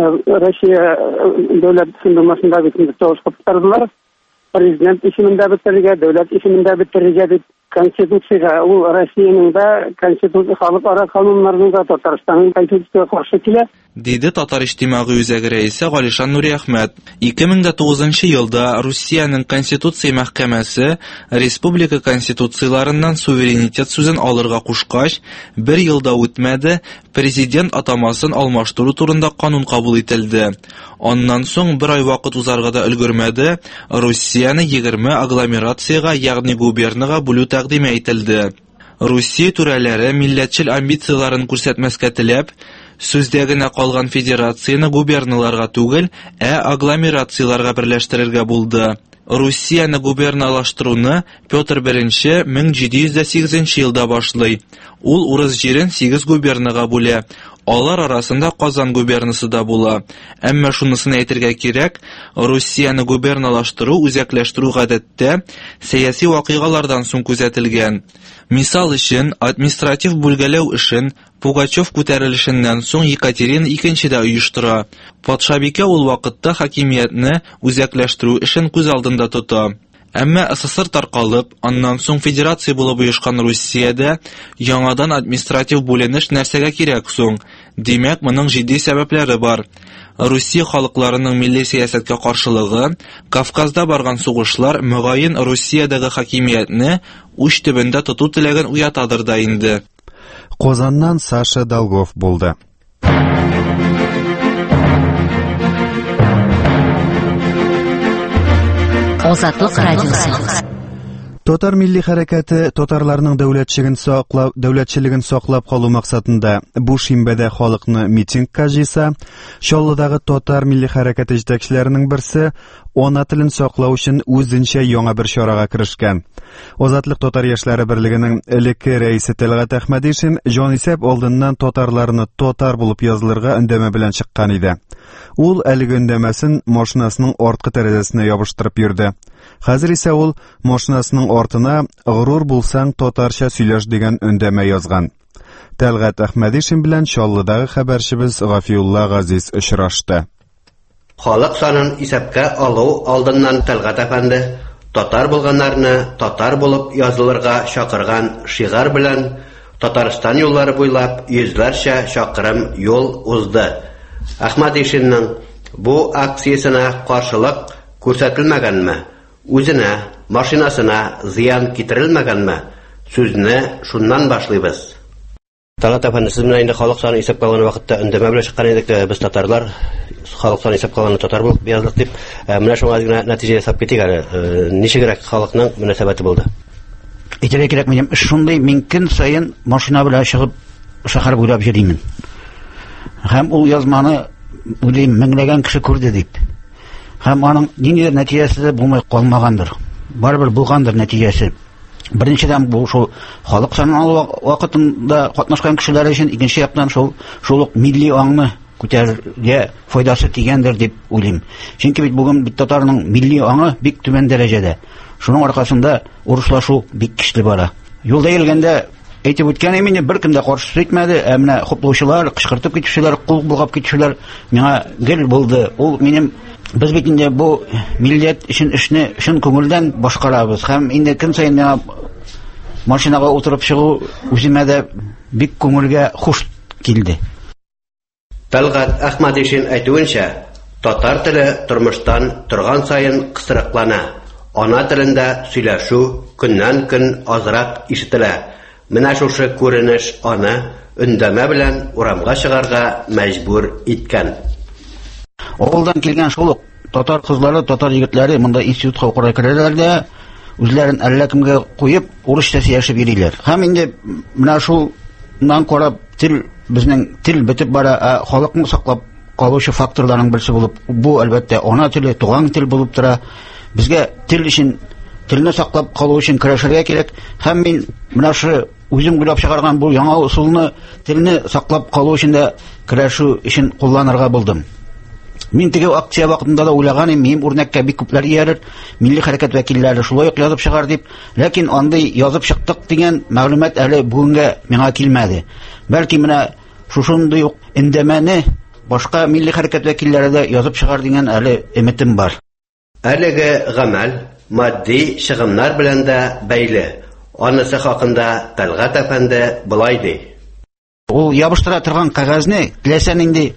Россия дәүләт думасында бөтен тавыш куптардылар. Президент исемендә бетерергә, дәүләт исемендә бетерергә дип Конституцияга, ул Россиянең да Конституция халыкара кануннарына да Татарстанның Конституциясына каршы килә. Диде Татар иҗтимагый үзәге рәисе Галишан Нури Әхмәт. ике мең тугызынчы елда Русиянең Конституция мәхкәмәсе республика конституцияларыннан суверенитет сүзен алырга кушкач, бер елда үтмәде, президент атамасын алмаштыру турында канун кабул ителде. Аннан соң бер ай вакыт узарга да өлгермәде, Русияны егерме агломерацияга, ягъни губернага бүлү тәкъдим ителде. Русия түрәләре милләтчел амбицияларын күрсәтмәскә теләп, сүздә генә калган федерацияны губерналарга түгел, ә агломерацияларга берләштерергә булды. Русияны губерналаштыруны Петр беренче мең җиде йөз сигезенче елда башлый. Ул урыс җирен сигез губернага бүлә. Алар арасында Казан губернасы да була. Әмма шунысын әйтергә кирәк, Русияны губерналаштыру, үзәкләштерү гадәттә сәяси вакыйгалардан соң күзәтелгән. Мисал өчен, административ бүлгәләү эшен Пугачев күтәрелешеннән соң Екатерина икенчедә оештыра. Патшабикә ул вакытта хакимиятне үзәкләштерү эшен күз алдында тота. Әмма СССР таркалып, аннан соң федерация булып оешкан Русиядә яңадан административ бүленеш нәрсәгә кирәк соң? Димәк, моның җитди сәбәпләре бар. Русия халыкларының милли сәясәткә каршылыгы, Кавказда барган сугышлар мөгаен Русиядәге хакимиятне уч төбендә тоту теләген уятадыр да инде. Казаннан Саша Долгов булды. Азатлык радиосы. Татар милли хәрәкәте татарларның дәүләтчелеген саклап, дәүләтчелеген саклап калу максатында бу шимбәдә халыкны митингка җыйса, Чаллыдагы татар милли хәрәкәте җитәкчеләренең берсе ана телен саклау өчен үзенчә яңа бер чарага кирешкән. Азатлык татар яшьләре берлегенең элекке рәисе Тәлгат Әхмәдишин җанисәп алдыннан татарларны татар булып язылырга өндәмә белән чыккан иде. Ул әлеге өндәмәсен машинасының арткы тәрәзәсенә ябыштырып йөрде. Хәзер исә ул машинасының артына «Горур булсаң татарча сөйләш» дигән өндәмә язган. Тәлгат Әхмәдишин белән Чаллыдагы хәбәрчебез Гафиулла Газиз очрашты. Халык санын исәпкә алу алдыннан Тәлгат әфәнде татар булганнарны татар булып язылырга чакырган шигар белән Татарстан юллары буйлап йөзләрчә чакрым юл узды. Әхмәдишинның Бу акциясына каршылык күрсәтелмәгәнме? Үзенә, машинасына зыян китерелмәгәнме? Сүзне шуннан башлыйбыз. Талат әфәнде, сез менә инде халык саны исәпкә алган вакытта өндәмә белән чыккан идек, без татарлар халык саны исәпкә алган татар булып язлык дип, менә шуңа гына нәтиҗә ясап китик әле. Ничегрәк халыкның мөнәсәбәте булды? Әйтергә кирәк, минем шундый, мин көн сайын машина белән чыгып шәһәр буйлап йөрим. Һәм ул язманы уйлыйм, меңләгән кеше күрде дип. Һәм аның ниндидер нәтиҗәсе булмай калмагандыр. Барыбер булгандыр нәтиҗәсе. Беренчедән бу шул халык санын алу вакытында катнашкан кешеләр өчен, икенче яктан шул шул ук милли аңны күтәрергә файдасы тигәндер дип уйлыйм. Чөнки бит бүген бит татарның милли аңы бик түбән дәрәҗәдә. Шуның аркасында урышлашу бик көчле бара. Юлда йөргәндә әйтеп үткән мине беркем дә каршы әйтмәде, ә менә хуплаучылар, кычкыртып китүчеләр, кул булгап китүчеләр миңа гел булды. Ул минем Без бит инде бу милләт өчен эшне шун күңелдән башкарабыз. Һәм инде көн сайын миңа машинага утырып чыгу үземә дә бик күңелгә хуш килде. Талгат Әхмәдишин әйтүенчә, татар теле тормыштан торган сайын кысрыклана. Ана телендә сөйләшү көннән-көн азрак ишетелә. Менә шушы күренеш аны өндәмә белән урамга чыгарга мәҗбүр иткән. Авылдан килгән шул татар кызлары, татар егетләре монда институтка укырга керәләр дә, үзләрен әллә кемгә куеп, урысча сөйләшеп йөриләр. Һәм инде менә шулнан карап, тел безнең тел бетеп бара, ә халыкны саклап калучы факторларның берсе булып, бу әлбәттә ана теле, туган тел булып тора. Безгә тел өчен, телне саклап калу өчен көрәшергә кирәк. Һәм мин менә шу үзем уйлап чыгарган бу яңа усулны телне саклап калу өчен дә көрәшү өчен кулланырга булдым. Мин теге акция вакытында да уйлаган идем, мин үрнәккә бик күпләр иярер, милли хәрәкәт вәкилләре шулай ук язып чыгар дип, ләкин андый язып чыктык дигән мәгълүмат әле бүгенгә миңа килмәде. Бәлки менә шушындый ук индәмәне башка милли хәрәкәт вәкилләре дә язып чыгар дигән әле өметем бар. Әлеге гамәл матди чыгымнар белән дә бәйле. Анысы хакында Талгат әфәнде былай ди. Ул ябыштыра торган кагазны теләсәң инде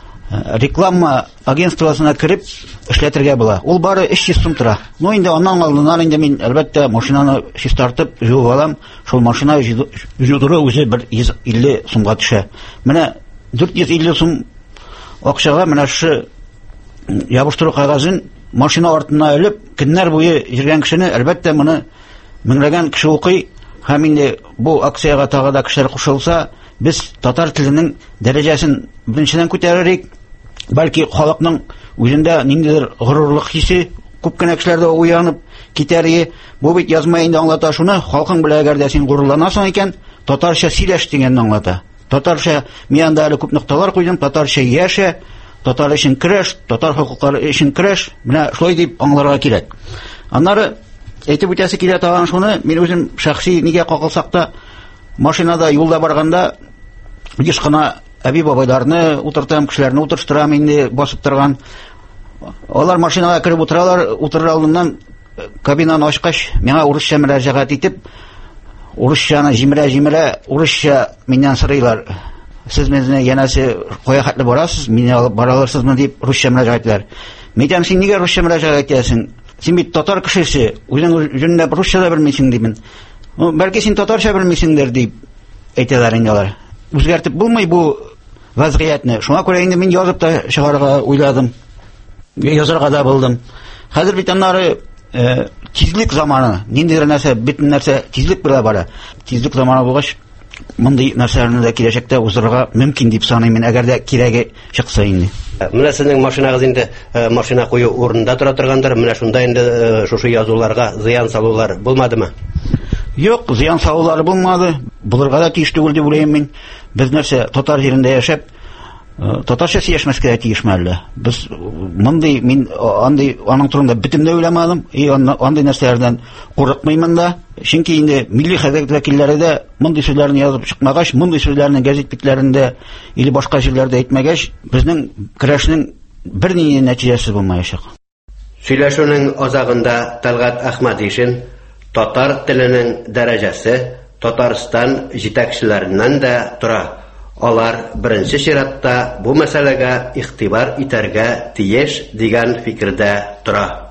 реклама агентствосына кирип эшләтергә була. Ул бары өч йөз сум тора. Ну инде аннан алдыннан инде мин әлбәттә машинаны чистартып җуып алам. Шул машина җудыру үзе бер йөз илле сумга төшә. Менә дүрт йөз илле сум акчага менә шу ябыштыру кагазын машина артына элеп, көннәр буе йөргән кешене әлбәттә моны меңләгән кеше укый. Һәм инде бу акциягә тагы да кешеләр кушылса, без татар теленең дәрәҗәсен беренчедән күтәрерик. Бәлки халыкның үзендә ниндидер горурлык хисе күп кенә кешеләрдә уянып китәре. Бу бит язма инде аңлата шуны, халкың белән әгәр дә син горурланасың икән, татарча сөйләш дигәнне аңлата. Татарча миянда әле күп нокталар куйдым, татарча яшә, татар өчен көрәш, татар хокуклары өчен көрәш, менә шулай дип аңларга кирәк. Аннары әйтеп үтәсе килә тагын шуны, мин үзем шәхси нигә кагылсак та машинада юлда барганда еш кына әби бабайларны утыртам, кешеләрне утыртырам инде басып торган. Алар машинага кирип утыралар, утырыр алдыннан кабинаны ачкач, миңа урысча мөрәҗәгать итеп, урысчаны җимерә-җимерә, урысча миннән сорыйлар. Сез безне янәсе кая хәтле барасыз, мине алып бараларсызмы дип русча мөрәҗәгать итәләр. Мәйтәм, син нигә русча мөрәҗәгать итәсең? Син бит татар кешесе, үзең җүнләп русча да белмисең димен. Бәлки син татарча белмисеңдер дип әйтәләр инде алар. Үзгәртеп булмый бу вазгыятны. Шуңа күрә инде мин язып та чыгарга уйладым. Язарга да булдым. Хәзер бит аннары тизлек заманы, ниндидер нәрсә, бөтен нәрсә тизлек белән бара. Тизлек заманы булгач, мондый нәрсәләрне дә киләчәктә узырга мөмкин дип саныйм мин, әгәр дә кирәге чыкса инде. Менә сезнең машинагыз инде машина кую урынында тора торгандыр. Менә шунда инде шушы язуларга зыян салулар булмадымы? Юк, зыян салулары булмады. Булырга да тиеш түгел дип уйлыйм мин. Без нәрсә татар җирендә яшәп, татарча сөйләшмәскә тиешме әллә? Без мондый, мин андый аның турында бөтенләй уйламадым. И андый нәрсәләрдән курыкмыйм да. Чөнки инде милли хәрәкәт вәкилләре дә мондый сүзләрне язып чыкмагач, мондый сүзләрне гәзит битләрендә или башка җирләрдә әйтмәгәч, безнең көрәшнең бернинди нәтиҗәсе булмаячак. Сөйләшүнең азагында Талгат Әхмәдишин татар теленең дәрәҗәсе Татарстан җитәкчеләреннән дә тора. Алар беренче чиратта бу мәсьәләгә игътибар итәргә тиеш дигән фикердә тора.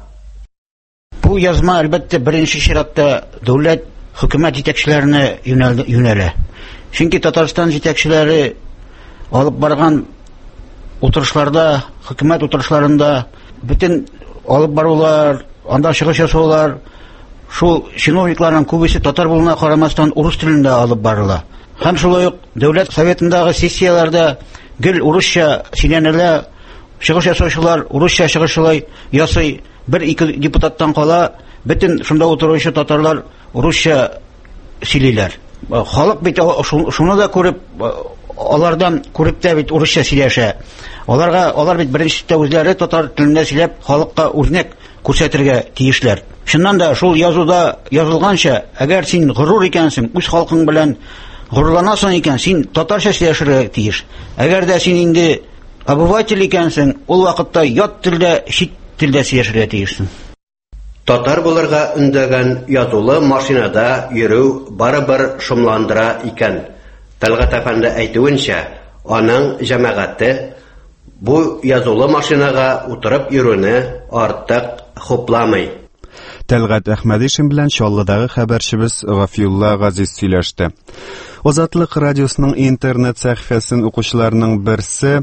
Бу язма әлбәттә беренче чиратта дәүләт хөкүмәт җитәкчеләренә юнәлә. Чөнки Татарстан җитәкчеләре алып барган утырышларда, хөкүмәт утырышларында бөтен алып барулар, анда чыгыш ясаулар, шул чиновникларның күбесе татар булуына карамастан урыс телендә алып барыла. Һәм шулай ук дәүләт советындагы сессияләрдә гел урысча сөйләнелә, чыгыш ясаучылар урысча чыгышлый ясый. Бер-ике депутаттан кала, бөтен шунда утыручы татарлар урысча сөйлиләр. Халык бит шуны да күреп, алардан күреп тә бит урысча сөйләшә. Аларга алар бит беренче үзләре татар телендә сөйләп, халыкка үрнәк күрсәтергә тиешләр. Шуннан да шул язуда язылганча, әгәр син горур икәнсең, үз халкың белән горурланасың икән, син татарча сөйләшергә тиеш. Әгәр дә син инде обыватель икәнсең, ул вакытта ят телдә, чит телдә сөйләшергә тиешсең. Татар булырга үндәгән язулы машинада йөрү барыбер шомландыра икән. Тәлгат әфәнде әйтүенчә, аның җәмәгате бу язулы машинага утырып йөрүне артык хупламый. Тәлгат Әхмәдишин белән Чаллыдагы хәбәрчебез Гафиулла Газиз сөйләште. Азатлык радиосының интернет сәхифәсен укучыларның берсе: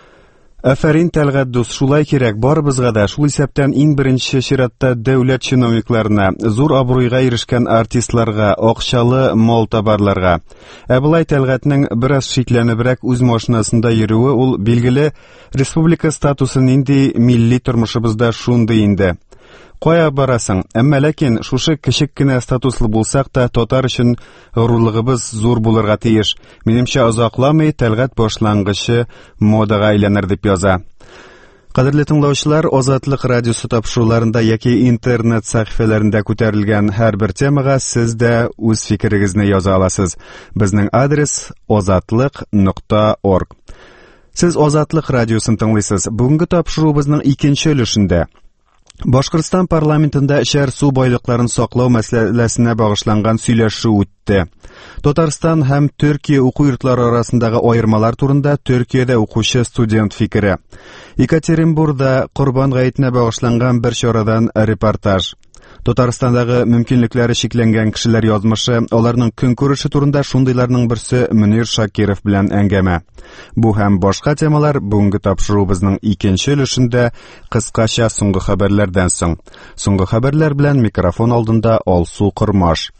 Афарин Тәлгат дус, шулай кирәк, барыбызга да шул исәптән иң беренче чиратта дәүләт чиновникларына, зур абруйга ирешкән артистларга, акчалы мал табарларга. Ә булай Тәлгатның бераз шикләнебрәк үз машинасында йөрүе ул билгеле республика статусы нинди милли тормышыбызда шундый инде. Кая барасың? Әмма ләкин шушы кичек кенә статуслы булсак та татар өчен горурлыгыбыз зур булырга тиеш. Минемчә, озакламый Тәлгат башлангычы модага әйләнер дип яза. Кадерле тыңлаучылар, Азатлык радиосы тапшыруларында яки интернет сәхифәләрендә күтәрелгән һәрбер темага сез дә үз фикерегезне яза аласыз. Безнең адрес азатлык нокта орг. Сез Азатлык радиосын тыңлыйсыз. Бүгенге тапшырубызның икенче өлешендә Башкортстан парламентында шәһәр су байлыкларын саклау мәсьәләсенә багышланган сөйләшү үтте. Татарстан һәм Төркия уку йортлары арасындагы аермалар турында Төркиядә укучы студент фикере. Екатеринбургда Корбан гаетенә багышланган бер чарадан репортаж. Татарстандагы мөмкинлекләре чикләнгән кешеләр язмышы, аларның көнкүреше турында шундыйларның берсе Мөнир Шакиров белән әңгәмә. Бу һәм башка темалар бүгенге тапшырубызның икенче өлешендә кыскача соңгы хәбәрләрдән соң. Соңгы хәбәрләр белән микрофон алдында Алсу Кырмаш.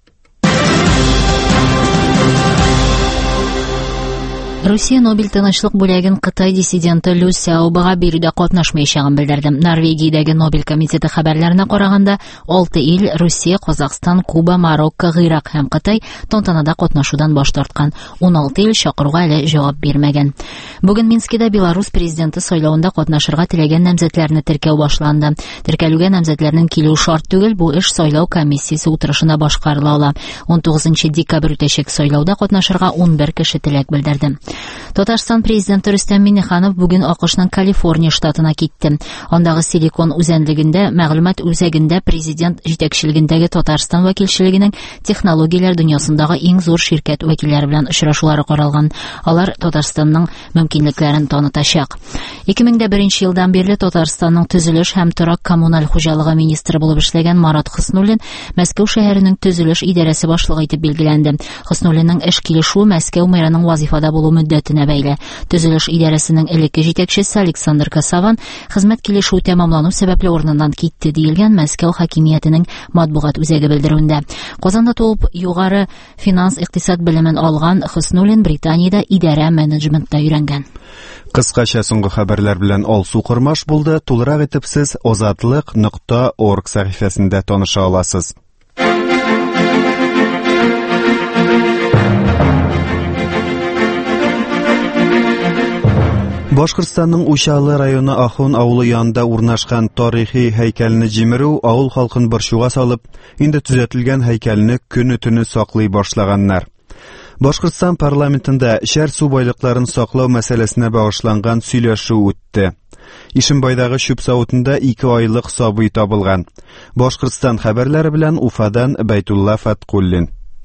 Россия Нобель тынычлык бүләген Кытай диссиденты Лю Сяобага бирүдә катнашмаячагын белдерде. Норвегиядәге Нобель комитеты хәбәрләренә караганда, алты ил Россия, Казакстан, Куба, Марокко, Гыйрак һәм Кытай тантанада катнашудан баш тарткан. ун алты ил чакыруга әле җавап бирмәгән. Бүген Минскида Беларусь президенты сайлауында катнашырга теләгән намзәтләрне теркәү башланды. Теркәлүгә намзәтләрнең килү шарт түгел, бу эш сайлау комиссиясе утырышында башкарыла ала. он тугызынчы декабрь үтәчәк сайлауда катнашырга ун бер кеше теләк белдерде. Татарстан президенты Рөстәм Миңнеханов бүген АКШның Калифорния штатына китте. Андагы Силикон үзәнлегендә, мәгълүмат үзәгендә президент җитәкчелегендәге Татарстан вәкилчелегенең технологияләр дөньясындагы иң зур ширкәт вәкилләре белән очрашулары каралган. Алар Татарстанның мөмкинлекләрен танытачак. ике мең беренче елдан бирле Татарстанның төзелеш һәм торак коммуналь хуҗалыгы министры булып эшләгән Марат Хөснуллин Мәскәү шәһәренең төзелеш идарәсе башлыгы итеп билгеләнде. Хөснуллинның эш килешүе Мәскәү мэрының вазифада булу мөддәтенә бәйле. Төзелеш идарәсенең элекке җитәкчесе Александр Касаван хезмәт килешүе тәмамлану сәбәпле урыныннан китте диелгән Мәскәү хакимиятенең матбугат үзәге белдерүендә. Казанда туып, югары финанс-икътисад белемен алган Хөснуллин Британиядә идарә менеджментта өйрәнгән. Кыскача соңгы хәбәрләр белән Алсу Кырмаш булды. Тулырак итеп сез азатлык нокта орг сәхифәсендә таныша аласыз. Башкортстанның Ушалы районы Ахун авылы янында урнашкан тарихи һәйкәлне җимерү авыл халкын борчуга салып, инде төзәтелгән һәйкәлне көне-төне саклый башлаганнар. Башкортстан парламентында шәһәр су байлыкларын саклау мәсьәләсенә багышланган сөйләшү үтте. Ишембайдагы чүп савытында ике айлык сабый табылган. Башкортстан хәбәрләре белән Уфадан Бәйтулла Фаткуллин.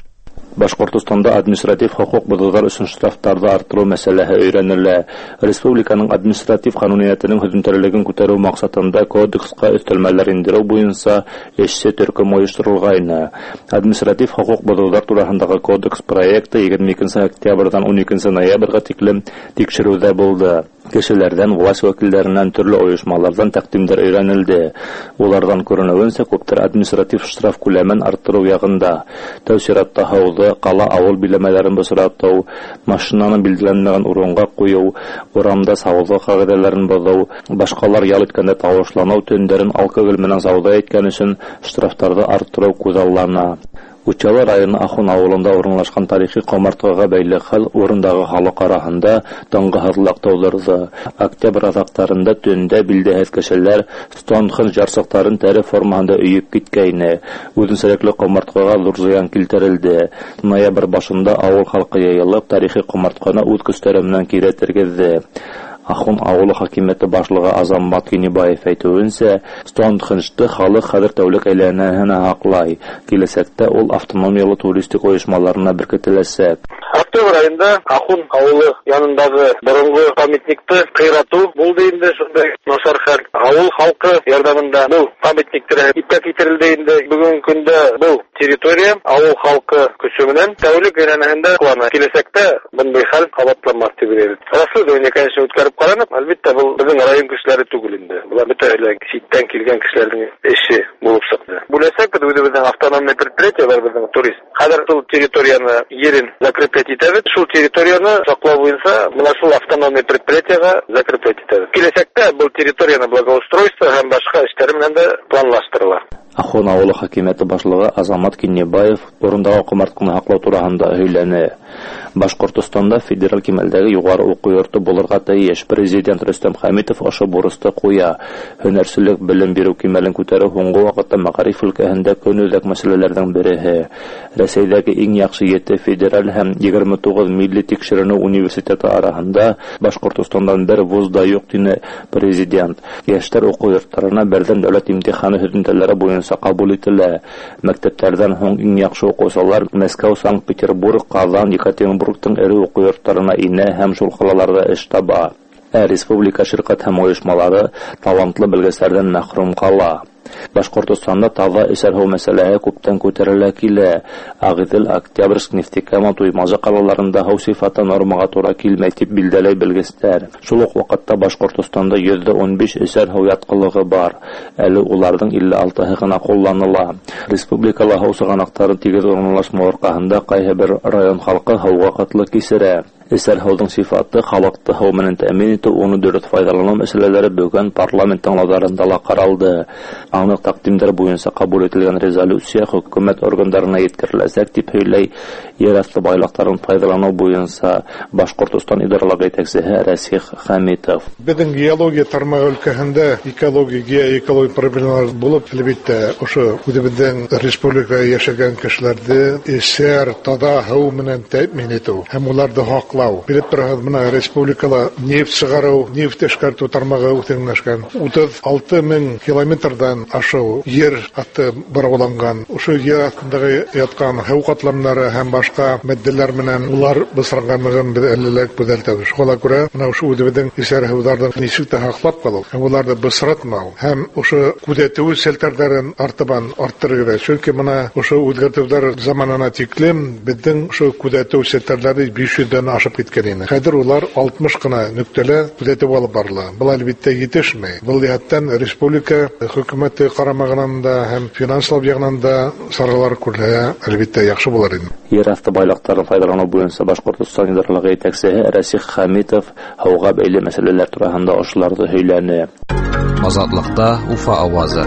Башкортостанда административ хокук бузулар өчен штрафтарды арттыруу мәсьәләсе өйрәнелә. Республиканың административ кануниятының хөкемтәрлеген күтәрү максатында кодекска өстәлмәләр индерү буенча эшче төркем оештырылган. Административ хокук бузулар турында кодекс проекты егерме икенче октябрьдән уникенче ноябрьгә тиклем тикшерүдә булды. Кешеләрдән, власть вәкилләреннән, төрле оешмалардан тәкъдимдәр өйрәнелде. Улардан күренүенчә, күптәр административ штраф күләмен арттыру ягында. Тәүсиратта һауды, кала авыл биләмәләрен бысрату, машинаны билгеләнмәгән урынга кую, урамда сауда кагыйдәләрен бозу, башкалар ял иткәндә тавышлану, төндәрен алкоголь менән сауда иткән өчен штрафтарды арттыру күзаллана. Учалы районы Ахун авылында урынлашкан тарихи камартыгага бәйле хәл урындагы халык арасында таңгыһыҙлык тудырды. Октябрь азактарында төндә билдәһез кешеләр Стоунхендж ярсыктарын тәре формасында өйеп киткәйне. Үзенчәлекле камартыгага зур зыян килтерелде. Ноябрь башында авыл халкы яйылып, тарихи камартыганы үз көстәре менән кире тергезде. Ахун авылы хакимияте башлыгы Азамат Кинебаев әйтүенчә, Стоунхенджды халык хәзер тәүлек әйләнәһенә хаклай. Киләсәктә ул автономиялы туристик оешмаларына беркетеләсәк. Октябрь айында Ахун авылы янындагы борынгы памятникты кыйрату булды инде, шундай начар хәл. Авыл халкы ярдәмендә бу памятниктер ипкә китерелде инде. Бүген көндә бу территория авыл халкы көче белән тәүлек әйләнәһендә кулланыла. Киләсәктә bunday хәл кабатланмас дип беләбез. Расследование, конечно, үткәреп каранып, әлбәттә бу безнең район кешеләре түгел инде. Булар бөтенләй читтән килгән кешеләрнең эше булып чыкты. Бүләсәк безнең автономный предприятиеләр, безнең турист. Хәзер шул территорияны ерен закреплять итәбез. Шул территорияны саклау буенча менә шул автономный предприятиегә закреплять итәбез. Киләсәктә бу территорияны благоустройство һәм башка эшләр менән дә планлаштырыла. Ахун авылы хакимияте башлыгы Азамат Кинебаев урындагы камартыгны хаклау турында һөйләне. Башкортостанда федераль кимәлдәге югары уку йорты булырга тиеш. Президент Рөстәм Хәмитов ашы бурысты куя. Һөнәрчелек белем бирү кимәлен күтәрү һуңгы вакытта мәгариф өлкәһендә көнүзәк мәсьәләләрдән бере. Рәсәйдәге иң яхшы ете федераль һәм егерме тугыз милли тикшеренү университеты арасында Башкортостандан бер вуз да юк дине президент. Яшьләр уку йортларына бердәм дәүләт имтиханы һөҗүмтәләре буенча кабул ителә. Мәктәпләрдән һуң иң яхшы укучылар Мәскәү, Санкт-Петербург, Казан, Екатеринбургтың эре уку йортларына инә һәм шул калаларда эш таба. Ә республика ширкат һәм оешмалары талантлы белгечләрдән мәхрүм кала. Башкортостанда таза эшәрһәү мәсьәләсе күптән күтәрелә килә. Агыйдел, Октябрьск, Нефтекама, Туймазы калаларында һау сыйфаты нормага туры килмәй дип билдәләй белгечләр. Шул ук вакытта Башкортостанда йөз он биш эшәрһәү яткылыгы бар. Әле уларның илле алтыһы гына кулланыла. Республикала һау сыганактары тигез урынлашма аркасында кайһы бер район халкы һауга кытлык кисерә. Эсәрһәүнең сыйфаты, халыкты һау менән тәэмин итү, уны дөрес файдалану мәсьәләләре бүген парламенттың назарында ла каралды. Аны тәкъдимдәр буенча кабул ителгән резолюция хөкүмәт органнарына yetkереләсәк дип һөйләй ерасты байлыктарын файдалану буенча Башкортстан идарәлеге итәкчесе Расих Хәмитов. Безнең геология тармагы өлкәһендә экология, геоэкология проблемалар булып, әлбәттә, ошо үзебезнең республикада яшәгән кешеләрне эсәр, таза һау менән тәэмин итү һәм уларны хаклау. Билеп торабыз, менә республикада нефть чыгару, нефть эшкәртү тармагы үтәлгән утыз алты мең километрдан ашу ер аты барланган. Ошо ер астындагы яткан һау катламнары һәм башка матдәләр менән улар бысранганлыгын без әлләлек күзәтәбез. Шуңа күрә менә ошо үзебезнең эсәрһәүләрдән ничек тә хаклап калу һәм уларны бысратмау һәм ошо күзәтү селтәрләрен артыбан арттырырга. Чөнки менә ошо үзгәртүләр заманына тиклем безнең ошо күзәтү селтәрләре биш йөздән ашып киткән инде. Хәзер улар алтмыш кына нөктәлә күзәтеп алып барыла. Бу әлбәттә җитешмәй. Бу яттан республика хөкүмәте карамагынан да һәм финанслап ягынан да саралар күрә, әлбәттә яхшы булыр инде. Ер асты байлыктарын файдалану буенча Башкортстан идарәлеге итәкчесе Расих Хәмитов һауга бәйле мәсьәләләр турында ашларды һөйләне. Азатлыкта Уфа авазы.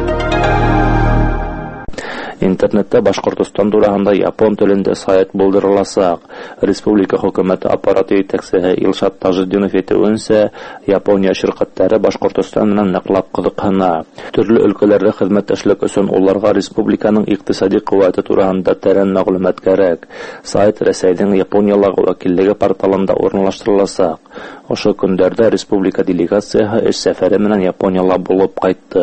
Интернетта Башкортстан турында япон телендә сайт булдырыласак. Республика хөкүмәте аппараты итәкчесе Илшат Тажетдинов әйтүенчә, Япония ширкәтләре Башкортстан менән ныклап кызыксына. Төрле өлкәләрдә хезмәттәшлек өчен уларга республиканың икътисади куәте турында тәрән мәгълүмат кирәк. Сайт Рәсәйнең Япониялыгы вәкиллеге порталында урынлаштырыласак. Ошо көндәрдә республика делегациясе эш сәфәре менән Япониялда булып кайтты.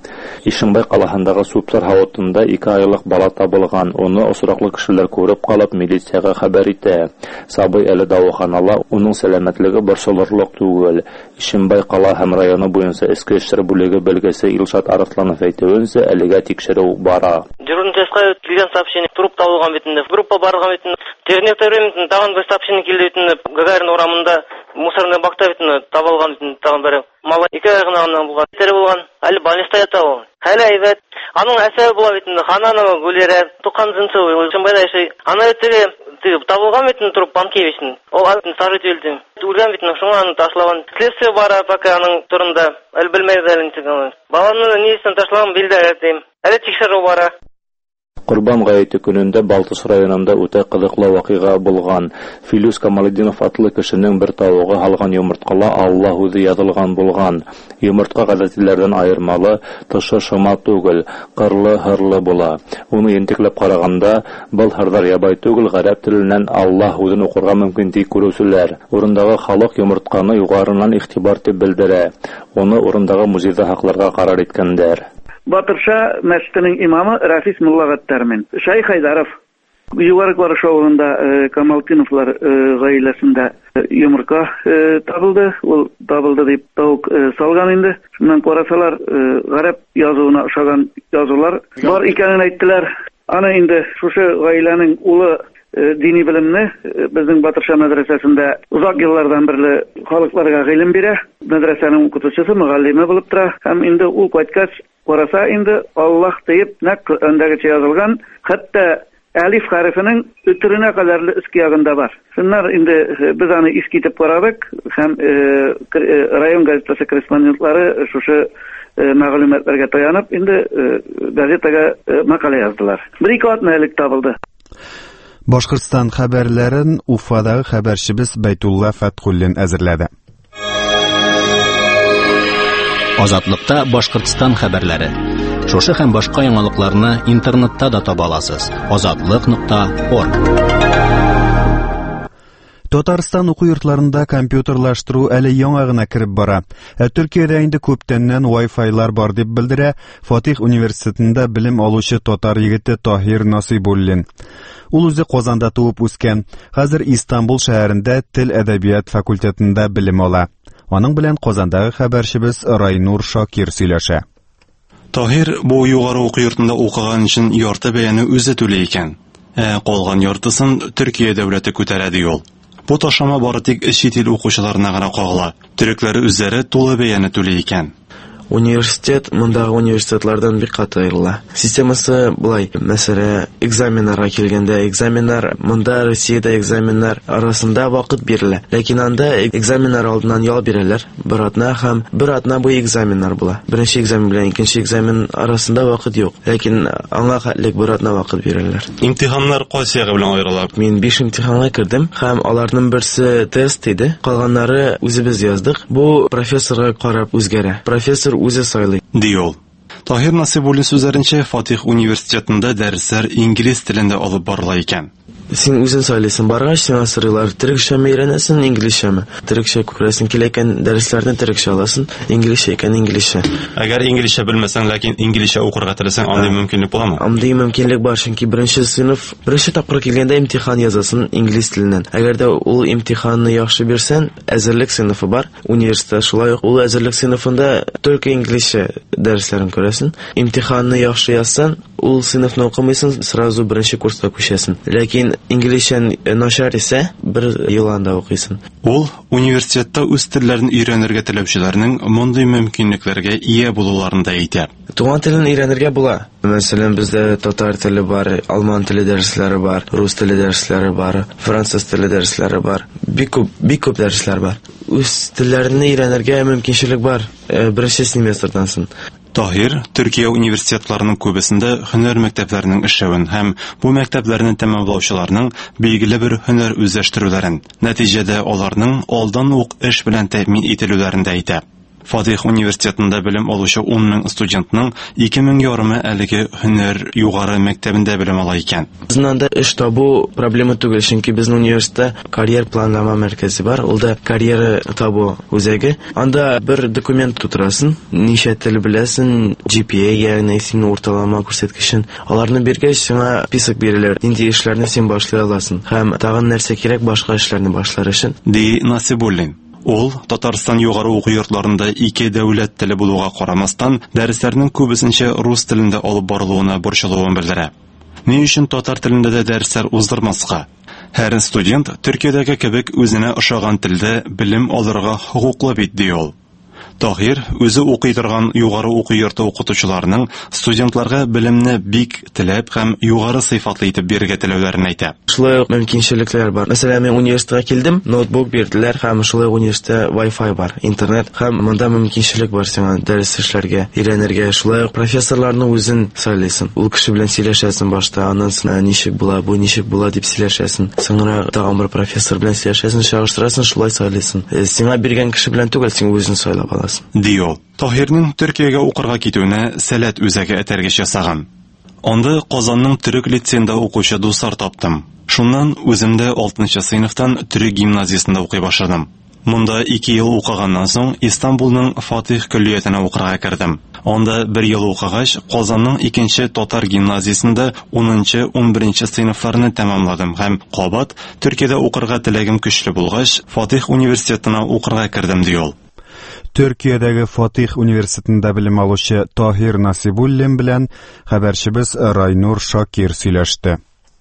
Ишембай калаһындагы Супсар хавытында ике айлык бала табылган. Уны осраклы кешеләр күреп калып, милициягә хәбәр итә. Сабый әле дәваханала, уның сәламәтлеге борчылырлык түгел. Ишембай кала һәм районы буенча эске эшләр бүлеге белгесе Илшат Арсланов әйтүенчә, әлегә тикшерү бара. Журналистка килгән сообщение труп табылган битендә, группа барган битендә, тернектә времени тагын бер сообщение килде битендә, Гагарин урамында мусорный бакта битендә табылган битендә тагын бер мала ике ягыннан булган. Тире булган, әле больниста ята ул. Хәле әйбәт. Аның әсәбе була битендә, хананы гүләре, туканзынсы ул Ишембайда яши. Аны теге табылган битендә труп Панкевичнең. Ул атын сары тилде. Үлгән битендә шуңа аны ташлаган. Следствие бара пока аның турында. Әле белмәйдер инде. Баланы нисен ташлаган билдәләр дим. Әле тикшерү бара. Курбан гаете көнендә Балтыш районында үтә кызыклы вакыйга булган. Филүс Камалетдинов атлы кешенең бер тавыгы алган йомырткала Аллаһ үзе язылган булган. Йомыртка гадәтләрдән аермалы, тышы шома түгел, кырлы-хырлы була. Уны ентекләп караганда, был хырдар ябай түгел, гарәп теленнән Аллаһ үзен укырга мөмкин ди күрүчеләр. Урындагы халык йомыртканы югарыннан игътибар дип белдерә. Уны урындагы музейда хакларга карар иткәннәр. Батырша мәчетенең имамы Рафис Муллагаттармен. Шайх Хайдаров югары Клара шоуында Камалтиновлар гаиләсендә йомырка табылды. Ул табылды дип таук салган инде. Шуннан карасалар, гарәп язуына ошаган язулар бар икәнен әйттеләр. Аны инде шушы гаиләнең улы дини белемне безнең Батырша мәдрәсәсендә узак еллардан бирле халыкларга гыйлем бирә. Мәдрәсәнең укытучысы, мөгаллиме булып тора. Һәм инде ул кайткач караса инде Аллаһ дип нәкъ өндәгечә язылган, хәтта әлиф хәрефенең үтеренә кадәрле иске ягында бар. Шуннар инде без аны искитеп карадык һәм район газетасы корреспондентлары шушы мәгълүматларга таянып инде газетага мәкалә яздылар. Бер-ике атна элек табылды. Башкортстан хәбәрләрен Уфадагы хәбәрчебез Байтулла Фатхуллин әзерләде. Азатлыкта Башкортстан хәбәрләре. Шушы һәм башка яңалыкларны интернетта да таба аласыз. азатлык нокта орг. Татарстан уку йортларында компьютерлаштыру әле яңа гына кирип бара. Ә Төркиядә инде күптәннән Wi-Fi-лар бар дип белдерә Фатих университетында белем алучы татар егете Таһир Насыйбуллин. Ул үзе Казанда туып үскән. Хәзер Истанбул шәһәрендә тел әдәбият факультетында белем ала. Аның белән Казандагы хәбәрчебез Райнур Шакир сөйләшә. Таһир бу югары уку йортында укыган өчен ярты бәяне үзе түләй икән. Ә калган яртысын Төркия дәүләте күтәрә ди ул. Бу ташама бары тик чит ил укучыларына гына кагыла. Төрекләре үзләре тулы бәяне түләй икән. Университет мондагы университетлардан бик каты аерыла. Системасы булай. Мәсәлән, экзаменнарга килгәндә экзаменнар монда Россиядә экзаменнар арасында вакыт бирелә. Ләкин анда экзаменнар алдыннан ял бирәләр. Бер атна һәм бер атна буе экзаменнар була. Беренче экзамен белән икенче экзамен арасында вакыт юк. Ләкин аңа хәтлек бер атна вакыт бирәләр. Имтиханнар кайсы ягы белән аерыла? Мин биш имтиханга кирдем һәм аларның берсе тест иде. Калганнары үзебез яздык. Бу профессорга карап үзгәрә. Профессор үзе сайлый. Диол. Таһир Насыйбуллин сүзләренчә, Фатих университетында дәресләр инглиз телендә алып барыла икән. Син үзең сөйләсен баргач, сиңа сорыйлар, төрекчәме өйрәнәсен, инглизчәме? Төрекчә күрәсен киләкән дәресләрне төрекчә аласың, инглизчә икән инглизчә. Әгәр инглизчә белмәсәң, ләкин инглизчә укырга теләсәң, андый мөмкинлек буламы? Андый мөмкинлек бар, чөнки беренче сыйныф, беренче тапкыр килгәндә имтихан язасың инглиз теленнән. Әгәр дә ул имтиханны яхшы бирсәң, әзерлек сыйныфы бар, университет шулай ук ул әзерлек сыйныфында только инглизчә дәресләрен күрәсен. Имтиханны яхшы язсаң, ул сыйныфны укымыйсың, сразу беренче курста күчәсен. Ләкин инглизчән начар исә, бер ел анда укыйсың. Ул университетта үз телләрен өйрәнергә теләүчеләрнең мондый мөмкинлекләргә ия булуларын да әйтә. Туган телен өйрәнергә була. Мәсәлән, бездә татар теле бар, алман теле дәресләре бар, рус теле дәресләре бар, француз теле дәресләре бар. Бик күп, бик күп дәресләр бар. Үз телләрне өйрәнергә мөмкинчелек бар. Беренче семестрдан соң. Таһир Төркия университетларының күбесендә һөнәр мәктәпләренең эшләвен һәм бу мәктәпләрне тәмамлаучыларның билгеле бер һөнәр үзләштерүләрен, нәтиҗәдә аларның алдан ук эш белән тәэмин ителүләрен дә әйтә. Фатих университетында белем алучы ун мең студентның ике мең ярымы әлеге һөнәр югары мәктәбендә белем ала икән. Безнең дә эш табу проблема түгел, чөнки безнең университетта карьер планлама мәркәзе бар. Ул да карьера табу үзәге. Анда бер документ тутырасың, ничә тел беләсең, G P A ягъни син урталама күрсәткечен. Аларны биргәч, сиңа список бирәләр. Инде эшләрне син башлый аласың. Һәм тагын нәрсә кирәк башка эшләрне башлар өчен? Ди Насибуллин. Ул Татарстан югары уку йортларында ике дәүләт теле булуга карамастан, дәресләрнең күбесенчә рус телендә алып барылуына борчылуын белдерә. Ни өчен татар телендә дә дәресләр уздырмаска? Һәр студент Төркиядәге кебек үзенә ошаган телдә белем алырга хукуклы бит, ди ул. Тахир үзе укый торган югары уку йорты укытучыларының студентларга белемне бик теләп һәм югары сыйфатлы итеп бирергә теләүләрен әйтә. Шулай мөмкинчелекләр бар. Мәсәлән, мен университетка килдем, ноутбук бирделәр һәм шулай университетта Wi-Fi бар, интернет һәм монда мөмкинчелек бар сиңа дәрес эшләргә, өйрәнергә. Шулай профессорларны үзен сайлыйсың. Ул кеше белән сөйләшәсең башта, аннан соң ничек була, бу ничек була дип сөйләшәсең. Соңра тагын бер профессор белән сөйләшәсең, чагыштырасың, шулай сайлыйсың. Сиңа биргән кеше белән түгел, син үзең сайлап аласың. Диол. Таһирның Төркиягә укырга китүенә сәләт үзәге этәргеч ясаган. Анда Казанның төрек лицейында укучы дуслар таптым. Шуннан үземдә алтынчы сыйныфтан төрек гимназиясендә укый башладым. Монда ике ел укыганнан соң Истанбулның Фатих көллиятенә укырга кирдем. Анда бер ел укыгач, Казанның икенче татар гимназиясендә унынчы-унберенче сыйныфларны тәмамладым һәм кабат Төркиядә укырга теләгем көчле булгач, Фатих университетына укырга кирдем, ди ул. Төркиядәге Фатих университетында белем алучы Таһир Насибуллин белән хәбәрчебез Райнур Шакир сөйләште.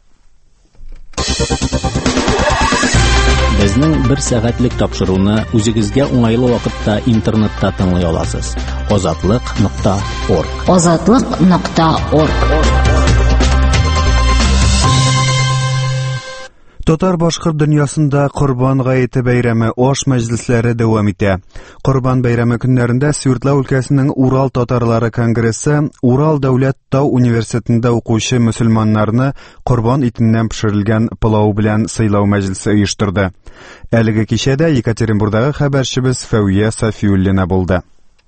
Безнең бер сәгатьлек тапшыруны үзегезгә уңайлы вакытта интернетта тыңлый аласыз. азатлык нокта орг. азатлык нокта орг. Татар-башкорт дөньясында Корбан гаете бәйрәме аш мәҗлесләре дәвам итә. Корбан бәйрәме көннәрендә Свердлов өлкәсенең Урал татарлары конгрессы Урал дәүләт тау университетында укучы мөселманнарны корбан итеннән пешерелгән пылау белән сыйлау мәҗлесе оештырды. Әлеге кичәдә Екатеринбургдагы хәбәрчебез Фәвия Сафиуллина булды.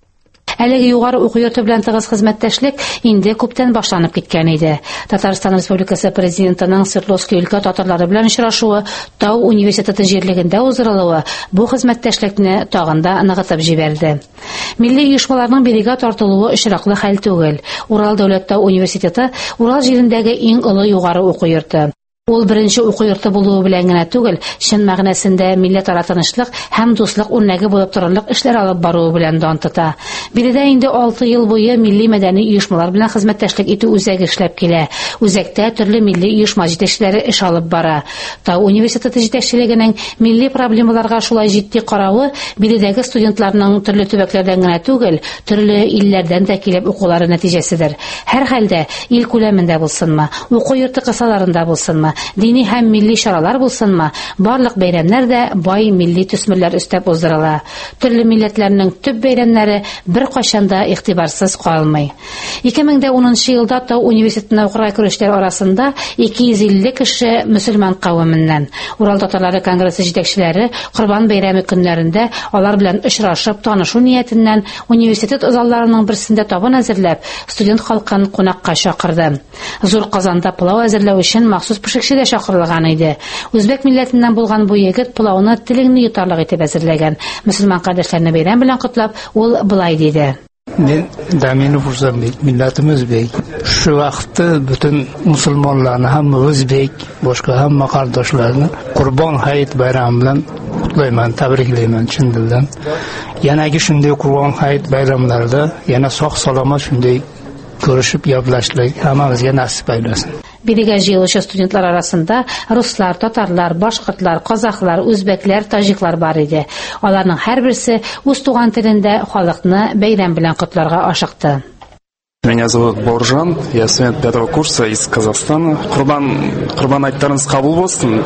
Әлеге югары уку йорты белән тыгыз хезмәттәшлек инде күптән башланып киткән иде. Татарстан Республикасы президентының Свердловский өлкә татарлары белән очрашуы, Тау университеты җирлегендә уздырылуы бу хезмәттәшлекне тагын да ныгытып җибәрде. Милли оешмаларның бирегә тартылуы очраклы хәл түгел. Урал дәүләт тау университеты Урал җирендәге иң олы югары уку йорты. Ул беренче уку йорты булуы белән генә түгел, чын мәгънәсендә милләтара тынычлык һәм дуслык үрнәге булып торырлык эшләр алып баруы белән дан тота. Биредә инде алты ел буе милли мәдәни оешмалар белән хезмәттәшлек итү үзәге эшләп килә. Үзәктә төрле милли оешма җитәкчеләре эш алып бара. Тау университеты җитәкчелегенең милли проблемаларга шулай җитди каравы биредәге студентларның төрле төбәкләрдән генә түгел, төрле илләрдән дә килеп укулары нәтиҗәседер. Һәр хәлдә ил күләмендә булсынмы, уку йорты кысаларында булсынмы, дини һәм милли чаралар булсынмы, барлык бәйрәмнәр дә бай милли төсмерләр өстәп уздырыла. Төрле милләтләрнең төп бәйрәмнәре бер кайчанда игътибарсыз калмый. ике мең унынчы елда Тау университетына укырга керүчеләр арасында ике йөз илле кеше мөселман кавымыннан. Урал татарлары конгрессы җитәкчеләре Корбан бәйрәме көннәрендә алар белән очрашып, танышу ниятеннән университет узалларының берсендә табын әзерләп, студент халкын кунакка чакырды. Зур Казанда пылау әзерләү өчен махсус пешекче дә чакырылган иде. Үзбәк милләтеннән булган бу егет пылауны телеңне йотарлык итеп әзерләгән. Мөселман кардәшләрне бәйрәм белән котлап, ул былай диде: Мен Даминов Узамбек, милләтем үзбек. Шу вакытта бүтән мусулманларны һәм үзбек, башка һәм кардәшләрне Курбан хаит бәйрәме белән котлыйман, тәбрикләймән чын дилдән. Янәге шундый Курбан хаит бәйрәмләрдә яна сак-саламат шундый күрешеп яблашлык һәммәгезгә насип айласын. Бирегә җыелучы студентлар арасында руслар, татарлар, башкортлар, казахлар, үзбәкләр, таҗиклар бар иде. Аларның һәрберсе үз туган телендә халыкны бәйрәм белән котларга ашыкты. Меня зовут Боржан, я студент пятого курса из Казахстана. Курбан, Курбан айттарыңыз кабул болсын.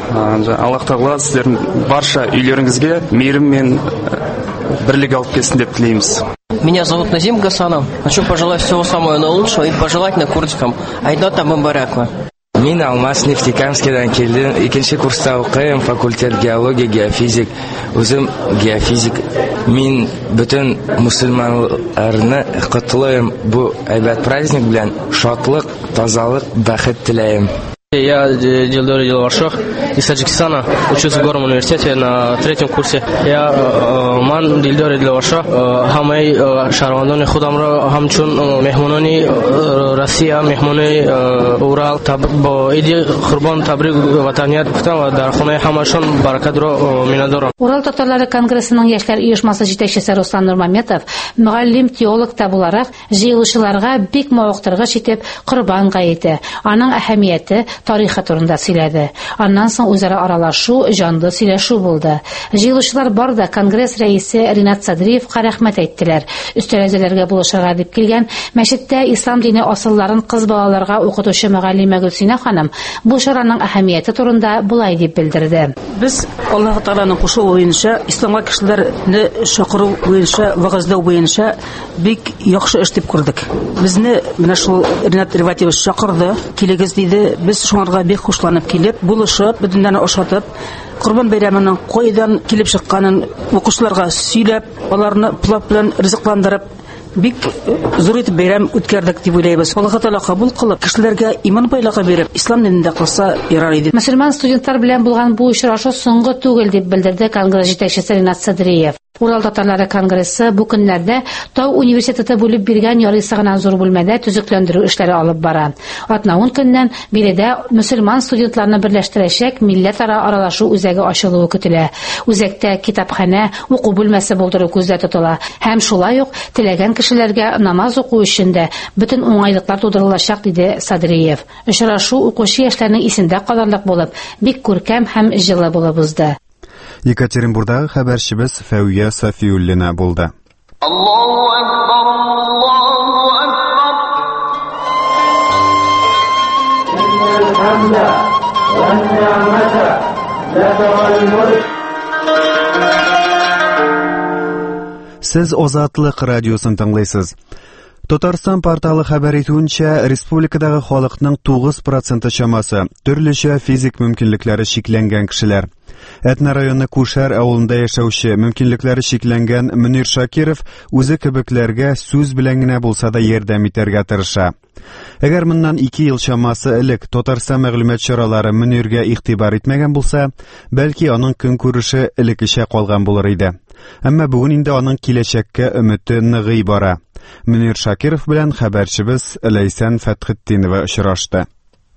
Аллах Тағала сіздердің барша үйлеріңізге мейірім мен бірлік алып келсін деп тілейміз. Меня зовут Назим Гасанов. Хочу пожелать всего самого наилучшего и пожелать на курдском Айдата Бамбараква. Мен Алмаз Нефтекамскийдан келдім. Екінші курста оқимын, факультет геология, геофизик. Өзім геофизик. Мин бөтен мусульманнарны котлыйм бу әйбәт праздник белән. Шатлык, тазалык, бәхет теләйм. Я Дилдор Дилваршох из Таджикистана, учусь в Горном университете на третьем курсе. Я ман Дилдор Дилваршох, хамай шарвандони худамро хамчун мехмонони Россия, мехмони Урал, бо иди Курбан Табрик ватаният гуфтам ва дар хонаи ҳамашон баракатро миннатдорам. Урал татарлары конгрессының яшьләр оешмасы җитәкчесе Руслан Нурмаметов мөгаллим теолог та буларак җыелышуларга бик мавыктыргыч итеп Курбан гаете, аның әһәмияте, тарихы турында сөйләде. Аннан соң үзара аралашу, җанлы сөйләшү булды. Җыелышулар барда конгресс рәисе Ринат Садриевка рәхмәт әйттеләр. Өстәл әзерләргә булышырга дип килгән мәчеттә ислам дине асылларын кыз балаларга укытучы мөгаллимә Гөлсинә ханым бу чараның әһәмияте турында булай дип белдерде. Без Аллаһ Тааляның кушуы буенча исламга кешеләрне чакыру буенча, вагызлау буенча бик яхшы эш дип күрдек. Безне менә шул Ринат Риватович чакырды, килегез диде. Без шуңарга бик хушланып килеп, булышып, бөтенләрне ашатып, Курбан бәйрәменең кайдан килеп чыкканын укучыларга сөйләп, аларны плат белән ризыкландырып, бик зур итеп бәйрәм үткәрдек дип уйлыйбыз. Аллаһ Тааля кабул кылып, кешеләргә иман байлыгы биреп, ислам динендә кылса ярар иде. Мөселман студентлар белән булган бу очрашу соңгы түгел дип белдерде конгресс җитәкчесе Ринат Садриев. Урал татарлары конгрессы бу көннәрдә Тау университеты бүлеп биргән ярыйсы гына зур бүлмәдә төзекләндерү эшләре алып бара. Атна-ун көннән биредә мөселман студентларны берләштерәчәк милләтара аралашу үзәге ачылуы көтелә. Үзәктә китапханә, уку бүлмәсе булдыру күздә тотыла. Һәм шулай ук теләгән кешеләргә намаз уку өчен дә бөтен уңайлыклар тудырылачак, диде Садриев. Очрашу укучы яшьләрнең исендә калырлык булып, бик күркәм һәм җылы булып узды. Екатеринбургдагы хәбәрчебез Фәвия Сафиуллина булды. Аллаһу акбар, Аллаһу акбар. Иннал хамда ван ниъмата лакал мулк. Сез Азатлык радиосын тыңлыйсыз. Татарстан порталы хәбәр итүенчә, республикадагы халыкның тугыз проценты чамасы төрлечә физик мөмкинлекләре шикләнгән кешеләр. Әтнә районы Кушар авылында яшәүче мөмкинлекләре шикләнгән Мөнир Шакиров үзе кебекләргә сүз белән генә булса да ярдәм итәргә тырыша. Әгәр моннан ике ел чамасы элек Татарстан мәгълүмат чаралары Мөниргә игътибар итмәгән булса, бәлки аның көн күреше элеккечә калган булыр иде. Әмма бүген инде аның киләчәккә өмете ныгый бара. Мөнир Шакиров белән хәбәрчебез Ләйсән Фәтхетдинова очрашты.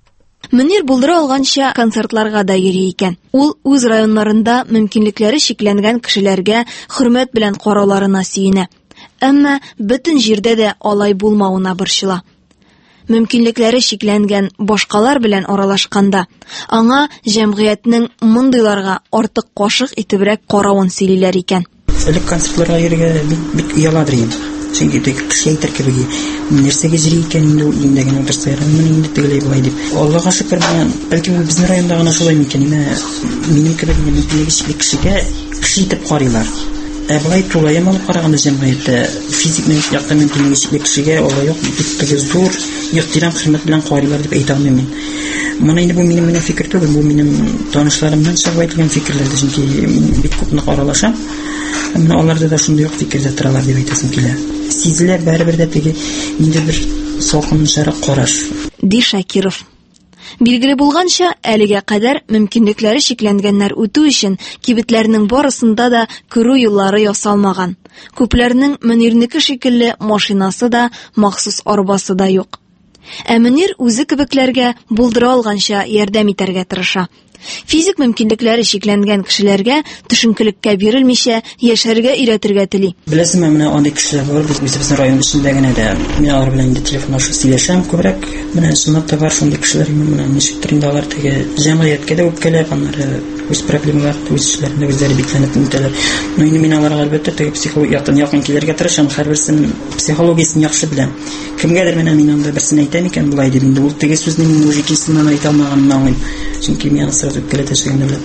Мөнир булдыра алганча концертларга да йөри икән. Ул үз районнарында мөмкинлекләре шикләнгән кешеләргә хөрмәт белән карауларына сөенә. Әмма бөтен җирдә дә алай булмавына борчыла. Мөмкинлекләре шикләнгән башкалар белән аралашканда, аңа җәмгыятьнең мондыйларга артык кашык итебрәк каравын сөйлиләр икән. Элек концертларга йөрергә бик уяладыр инде. Чөнки теге кеше әйтер кебек, нәрсәгә җыри икән инде ул инде генә утырса, менә инде тегеләй булай дип. Аллаһка шөкер, бәлки ул безнең районда гына шулай микән, минем кебек мөмкинлеге кешегә кеше итеп карыйлар. Ә булай тулаем алып караганда җәмгыятьтә физик яктан мөмкинлеге кешегә алай юк, бик зур ихтирам хөрмәт белән карыйлар дип әйтә алмыйм мин. Моны инде бу минем менә фикер түгел, бу минем танышларымнан чыгып әйтелгән фикерләр, чөнки мин бик күп нык аралашам. Менә аларда да шундый ук фикердә торалар дип әйтәсем килә. Сизелә бәрбер дә теге инде бер салкынчарак караш. Ди Шакиров. Билгеле булганча, әлегә кадәр мөмкинлекләре шикләнгәннәр үтү өчен кибетләрнең барысында да күрү юллары ясалмаган. Күпләрнең Мөнирнеке шикелле машинасы да, махсус арбасы да юк. Ә Мөнир үзе кебекләргә булдыра алганча ярдәм итәргә тырыша. Физик мөмкинлекләре шикләнгән кешеләргә төшенкелеккә бирелмичә яшәргә өйрәтергә тели. Беләсезме, менә андый кешеләр бар, без безнең район эчендә генә дә. Мин алар белән инде телефонлашып сөйләшәм күбрәк. Менә шунда да бар шундый кешеләр, менә ничектер инде алар теге җәмгыятькә дә үпкәләп, аннары үз проблемалар, үз эшләрендә үзләре бикләнеп үтәләр. Но инде мин аларга әлбәттә теге психолог яктан якын килергә тырышам, һәрберсенең психологиясын яхшы беләм. Кемгәдер менә мин анда берсен әйтәм икән булай дип, инде ул теге сүзне мин үзе кисеннән әйтә алмаганымны аңлыйм. Чөнки мин сразу үпкәләтәчәгемне беләм.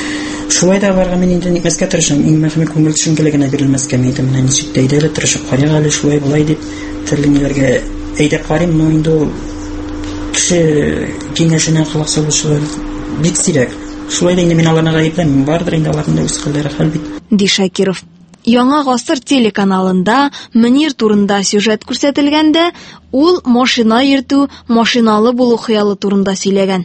Шулай да барга мин инде никмәскә тырышам, иң мөһиме күңел төшенкелегенә бирелмәскә мин әйтәм, менә ничек тә әйдәле тырышып карыйк әле, шулай булай дип төрле ниләргә әйдәп карыйм, но инде ул кеше киңәшенә колак салучылар бик сирәк. Шулай да инде мин аларны гаепләмим, бардыр инде аларның үз хәлләре хәл бит. Ди Шакиров. Яңа гасыр телеканалында Мөнир турында сюжет күрсәтелгәндә, ул машина йөртү, машиналы булу хыялы турында сөйләгән.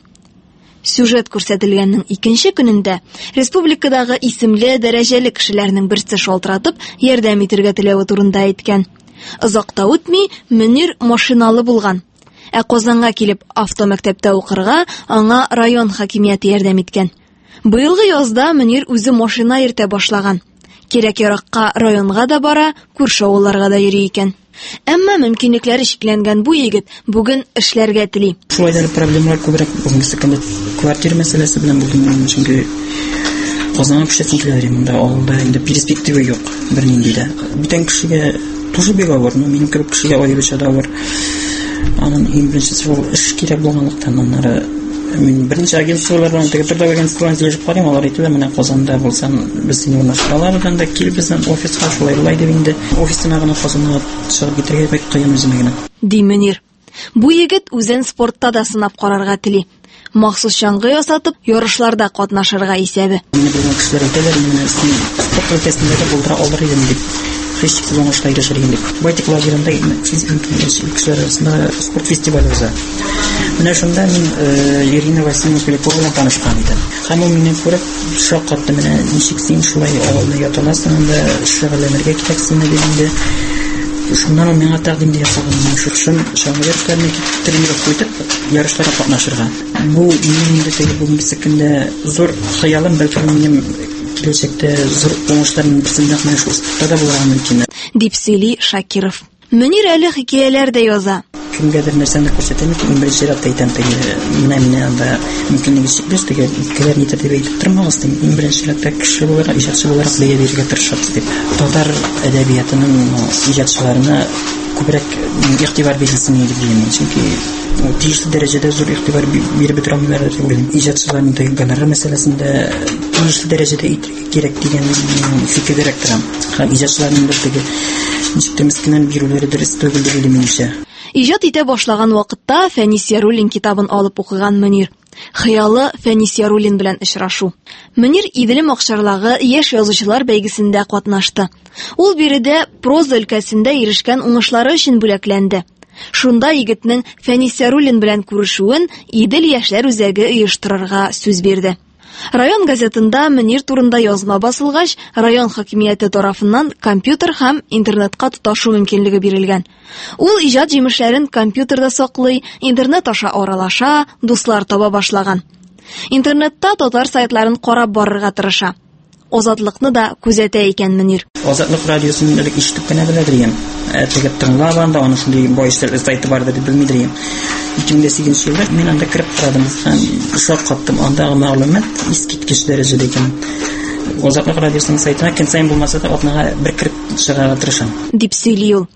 Сюжет күрсәтелгәннең икенче көнендә республикадагы исемле дәрәҗәле кешеләрнең берсе шалтыратып ярдәм итәргә теләве турында әйткән. Озакта үтми Мөнир машиналы булган. Ә Казанга килеп автомәктәптә укырга аңа район хакимияте ярдәм иткән. Быелгы язда Мөнир үзе машина йөртә башлаган. Кирәк-яракка районга да бара, күрше авылларга да йөри икән. Әмма мөмкинлекләре шикләнгән бу егет бүген эшләргә тели. Шулай да проблемалар күбрәк бүгенге көндә квартира мәсьәләсе белән булган, чөнки Казанга күчәсем килә, монда авылда инде перспектива юк бернинди дә. Бүтән кешегә тоже бик авыр, минем кебек кешегә аеруча да авыр. Аның иң беренчесе ул эш кирәк булганлыктан, аннары мин беренче агентстволардан, теге төрдә агентстволардан сөйләшеп карыйм, алар әйтәләр, менә Казанда булсаң, без сине урнаштыралар, да килеп безнең офиска шулай булай дип инде. Офисына гына Казанга чыгып китәргә бик кыен үземә генә. Ди Мөнир. Бу егет үзен спортта да сынап карарга тели. Махсус чаңгы ясатып, ярышларда катнашырга исәбе. Мине белгән кешеләр әйтәләр, менә син спорт өлкәсендә дә булдыра алыр идең дип. Фестиваль уңышлы ирешергән дип. Байтик лагерында кешеләр арасында спорт фестивале уза. Менә шунда мин Ирина Васильевна Куликова белән танышкан идем. Һәм ул мине күреп, шаккатты, менә ничек син шулай авылда яталасың да шөгыльләнергә китәсең диде. Шуннан ул миңа тәкъдим ясаган. Шушым шагыйрьләрне тренировка итеп, ярышларда катнашырга. Бу минем инде теге бүгенге көндә зур хыялым, бәлки минем киләчәктә зур уңышларның берсендә менә шул спортта да булырга мөмкин. Дип сөйли Шакиров. Мөнир әле хикәяләр дә яза. Кемгәдер нәрсәне күрсәтәме, иң беренче рәттә әйтәм, теге менә мине анда мөмкинлеге чикләш, теге икеләр нитә дип әйтеп тормагыз, иң беренче рәттә кеше буларак, иҗатчы буларак бәя бирергә тырышабыз дип. Татар әдәбиятының иҗатчыларына күбрәк игътибар бирелсен дип диләр, чөнки тиешле дәрәҗәдә зур игътибар биреп бетерәләр дип уйлыйм. Иҗатчыларның теге гонорар мәсьәләсендә тиешле дәрәҗәдә итәргә кирәк дигән фикердә торам. Һәм иҗатчыларның да теге ничек мискинән бирүләре дөрес түгел дип уйлыйм минемчә. Иҗат итә башлаган вакытта Фәнис Яруллин китабын алып укыган Мөнир. Хыялы Фәнис Яруллин белән очрашу. Мөнир Иделем Акчарлагы яшь язучылар бәйгесендә катнашты. Ул биредә проза өлкәсендә ирешкән уңышлары өчен бүләкләнде. Шунда егетнең Фәнис Яруллин белән күрешүен Идел яшьләр үзәге оештырырга сүз бирде. Район газетында Мөнир турында язма басылгач, район хакимияте тарафыннан компьютер һәм интернетка тоташу мөмкинлеге бирелгән. Ул иҗат җимешләрен компьютерда саклый, интернет аша аралаша, дуслар таба башлаган. Интернетта татар сайтларын карап барырга тырыша. Азатлыкны да күзәтә икән Мөнир. Азатлык радиосын элек ишетеп кенә беләдем. Әтегә тыңлап анда аны шундый байсел сайты бар дип белмидем. ике мең сигезенче елда мин анда кирип карадым һәм шок каттым. Андагы мәгълүмат искиткеч дәрәҗәдә икән. Азатлык радиосының сайтына көн сайын булмаса да атнага бер кирип чыгарга тырышам. Дип сөйли ул.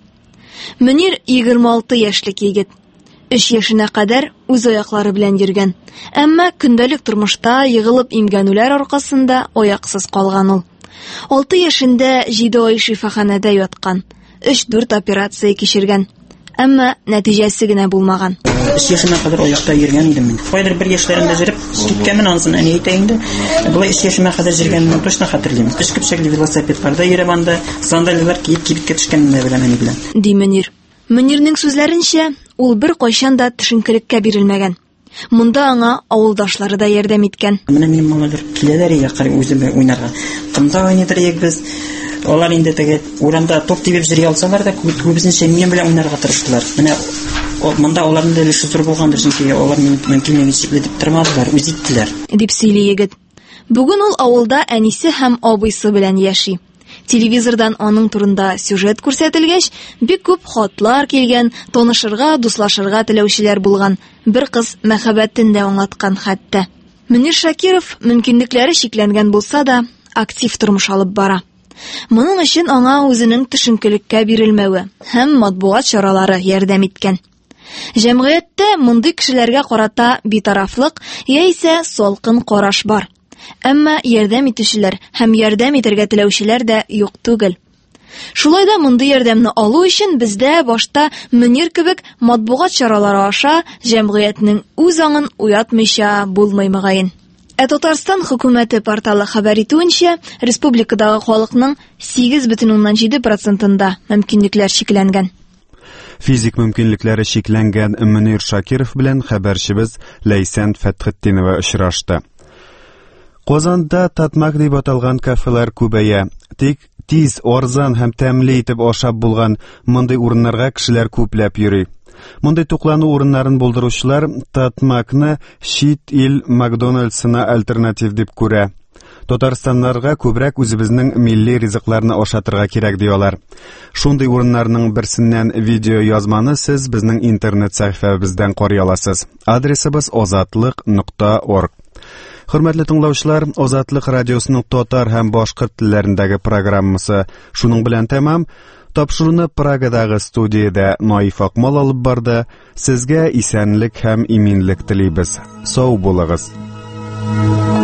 Мөнир егерме алты яшьлек егет. Өч яшенә кадәр үз аяклары белән йөргән. Әмма көндәлек тормышта егылып имгәнүләр аркасында аяксыз калган ул. алты яшендә җиде ай шифаханәдә яткан. өч-дүрт операция кичергән. Әмма нәтиҗәсе генә булмаган. өч яшемә кадәр аякта йөргән идем мин. Кайдыр бер яшьләрендә җиреп киткәнмен, ансын әни әйтә инде. Булай өч яшемә кадәр йөргәнне точно хәтерлим. Өч көпчәкле велосипедларда йөреп анда сандалиялар киеп кибеткә төшкәнне беләм әни белән. Ди Мөнир. Мөнирнең сүзләренчә, ул бер кайчан да төшенкелеккә бирелмәгән. Монда аңа авылдашлары да ярдәм иткән. Менә минем малайлар киләләр иде, карый үзем уйнарга. Кымда уйныйдык без. Алар инде теге урамда топ тибеп йөри алсалар да, күбесенчә минем белән уйнарга тырыштылар. Менә монда аларның да өлеше зур булгандыр, чөнки алар минем мөмкинлеген чикләтеп тормадылар, үз иттеләр. Дип сөйли егет. Бүген ул авылда әнисе һәм абыйсы белән яши. Телевизордан аның турында сюжет күрсәтелгәч, бик күп хатлар килгән, танышырга, дуслашырга теләүчеләр булган. Бер кыз мәхәббәтен дә аңлаткан хәтта. Мөнир Шакиров мөмкинлекләре шикләнгән булса да, актив тормыш алып бара. Моның өчен аңа үзенең төшенкелеккә бирелмәве һәм матбугат чаралары ярдәм иткән. Җәмгыятьтә мондый кешеләргә карата битарафлык яисә салкын караш бар. Әмма ярдәм итүчеләр һәм ярдәм итәргә теләүчеләр дә юк түгел. Шулай да мондый ярдәмне алу өчен бездә башта Мөнир кебек матбугат чаралары аша җәмгыятьнең үз аңын уятмыйча булмый мөгаен. Ә Татарстан хөкүмәте порталы хәбәр итүенчә, республикадагы халыкның сигез бөтен уннан җиде процентында мөмкинлекләр шикләнгән. Физик мөмкинлекләре шикләнгән Мөнир Шакиров белән хәбәрчебез Ләйсән Фәтхетдинова очрашты. Казанда татмак дип аталган кафелар күбәя. Тик тиз, арзан һәм тәмле итеп ашап булган мондый урыннарга кешеләр күпләп йөри. Мондый туклану урыннарын булдыручылар татмакны чит ил Макдональдсына альтернатив дип күрә. Татарстаннарга күбрәк үзебезнең милли ризыкларны ашатырга кирәк диyorlar. Шундый урыннарның берсеннән видео язманы сез безнең интернет сәхифәбездән карый аласыз. Адресыбыз озатлык нокта орг. Хөрмәтле тыңлаучылар, Азатлык радиосының татар һәм башкорт телләрендәге программасы шуның белән тәмам. Тапшыруны Прагадагы студиядә Наиф Акмал алып барды. Сезгә исәнлек һәм иминлек телибез. Сау булыгыз.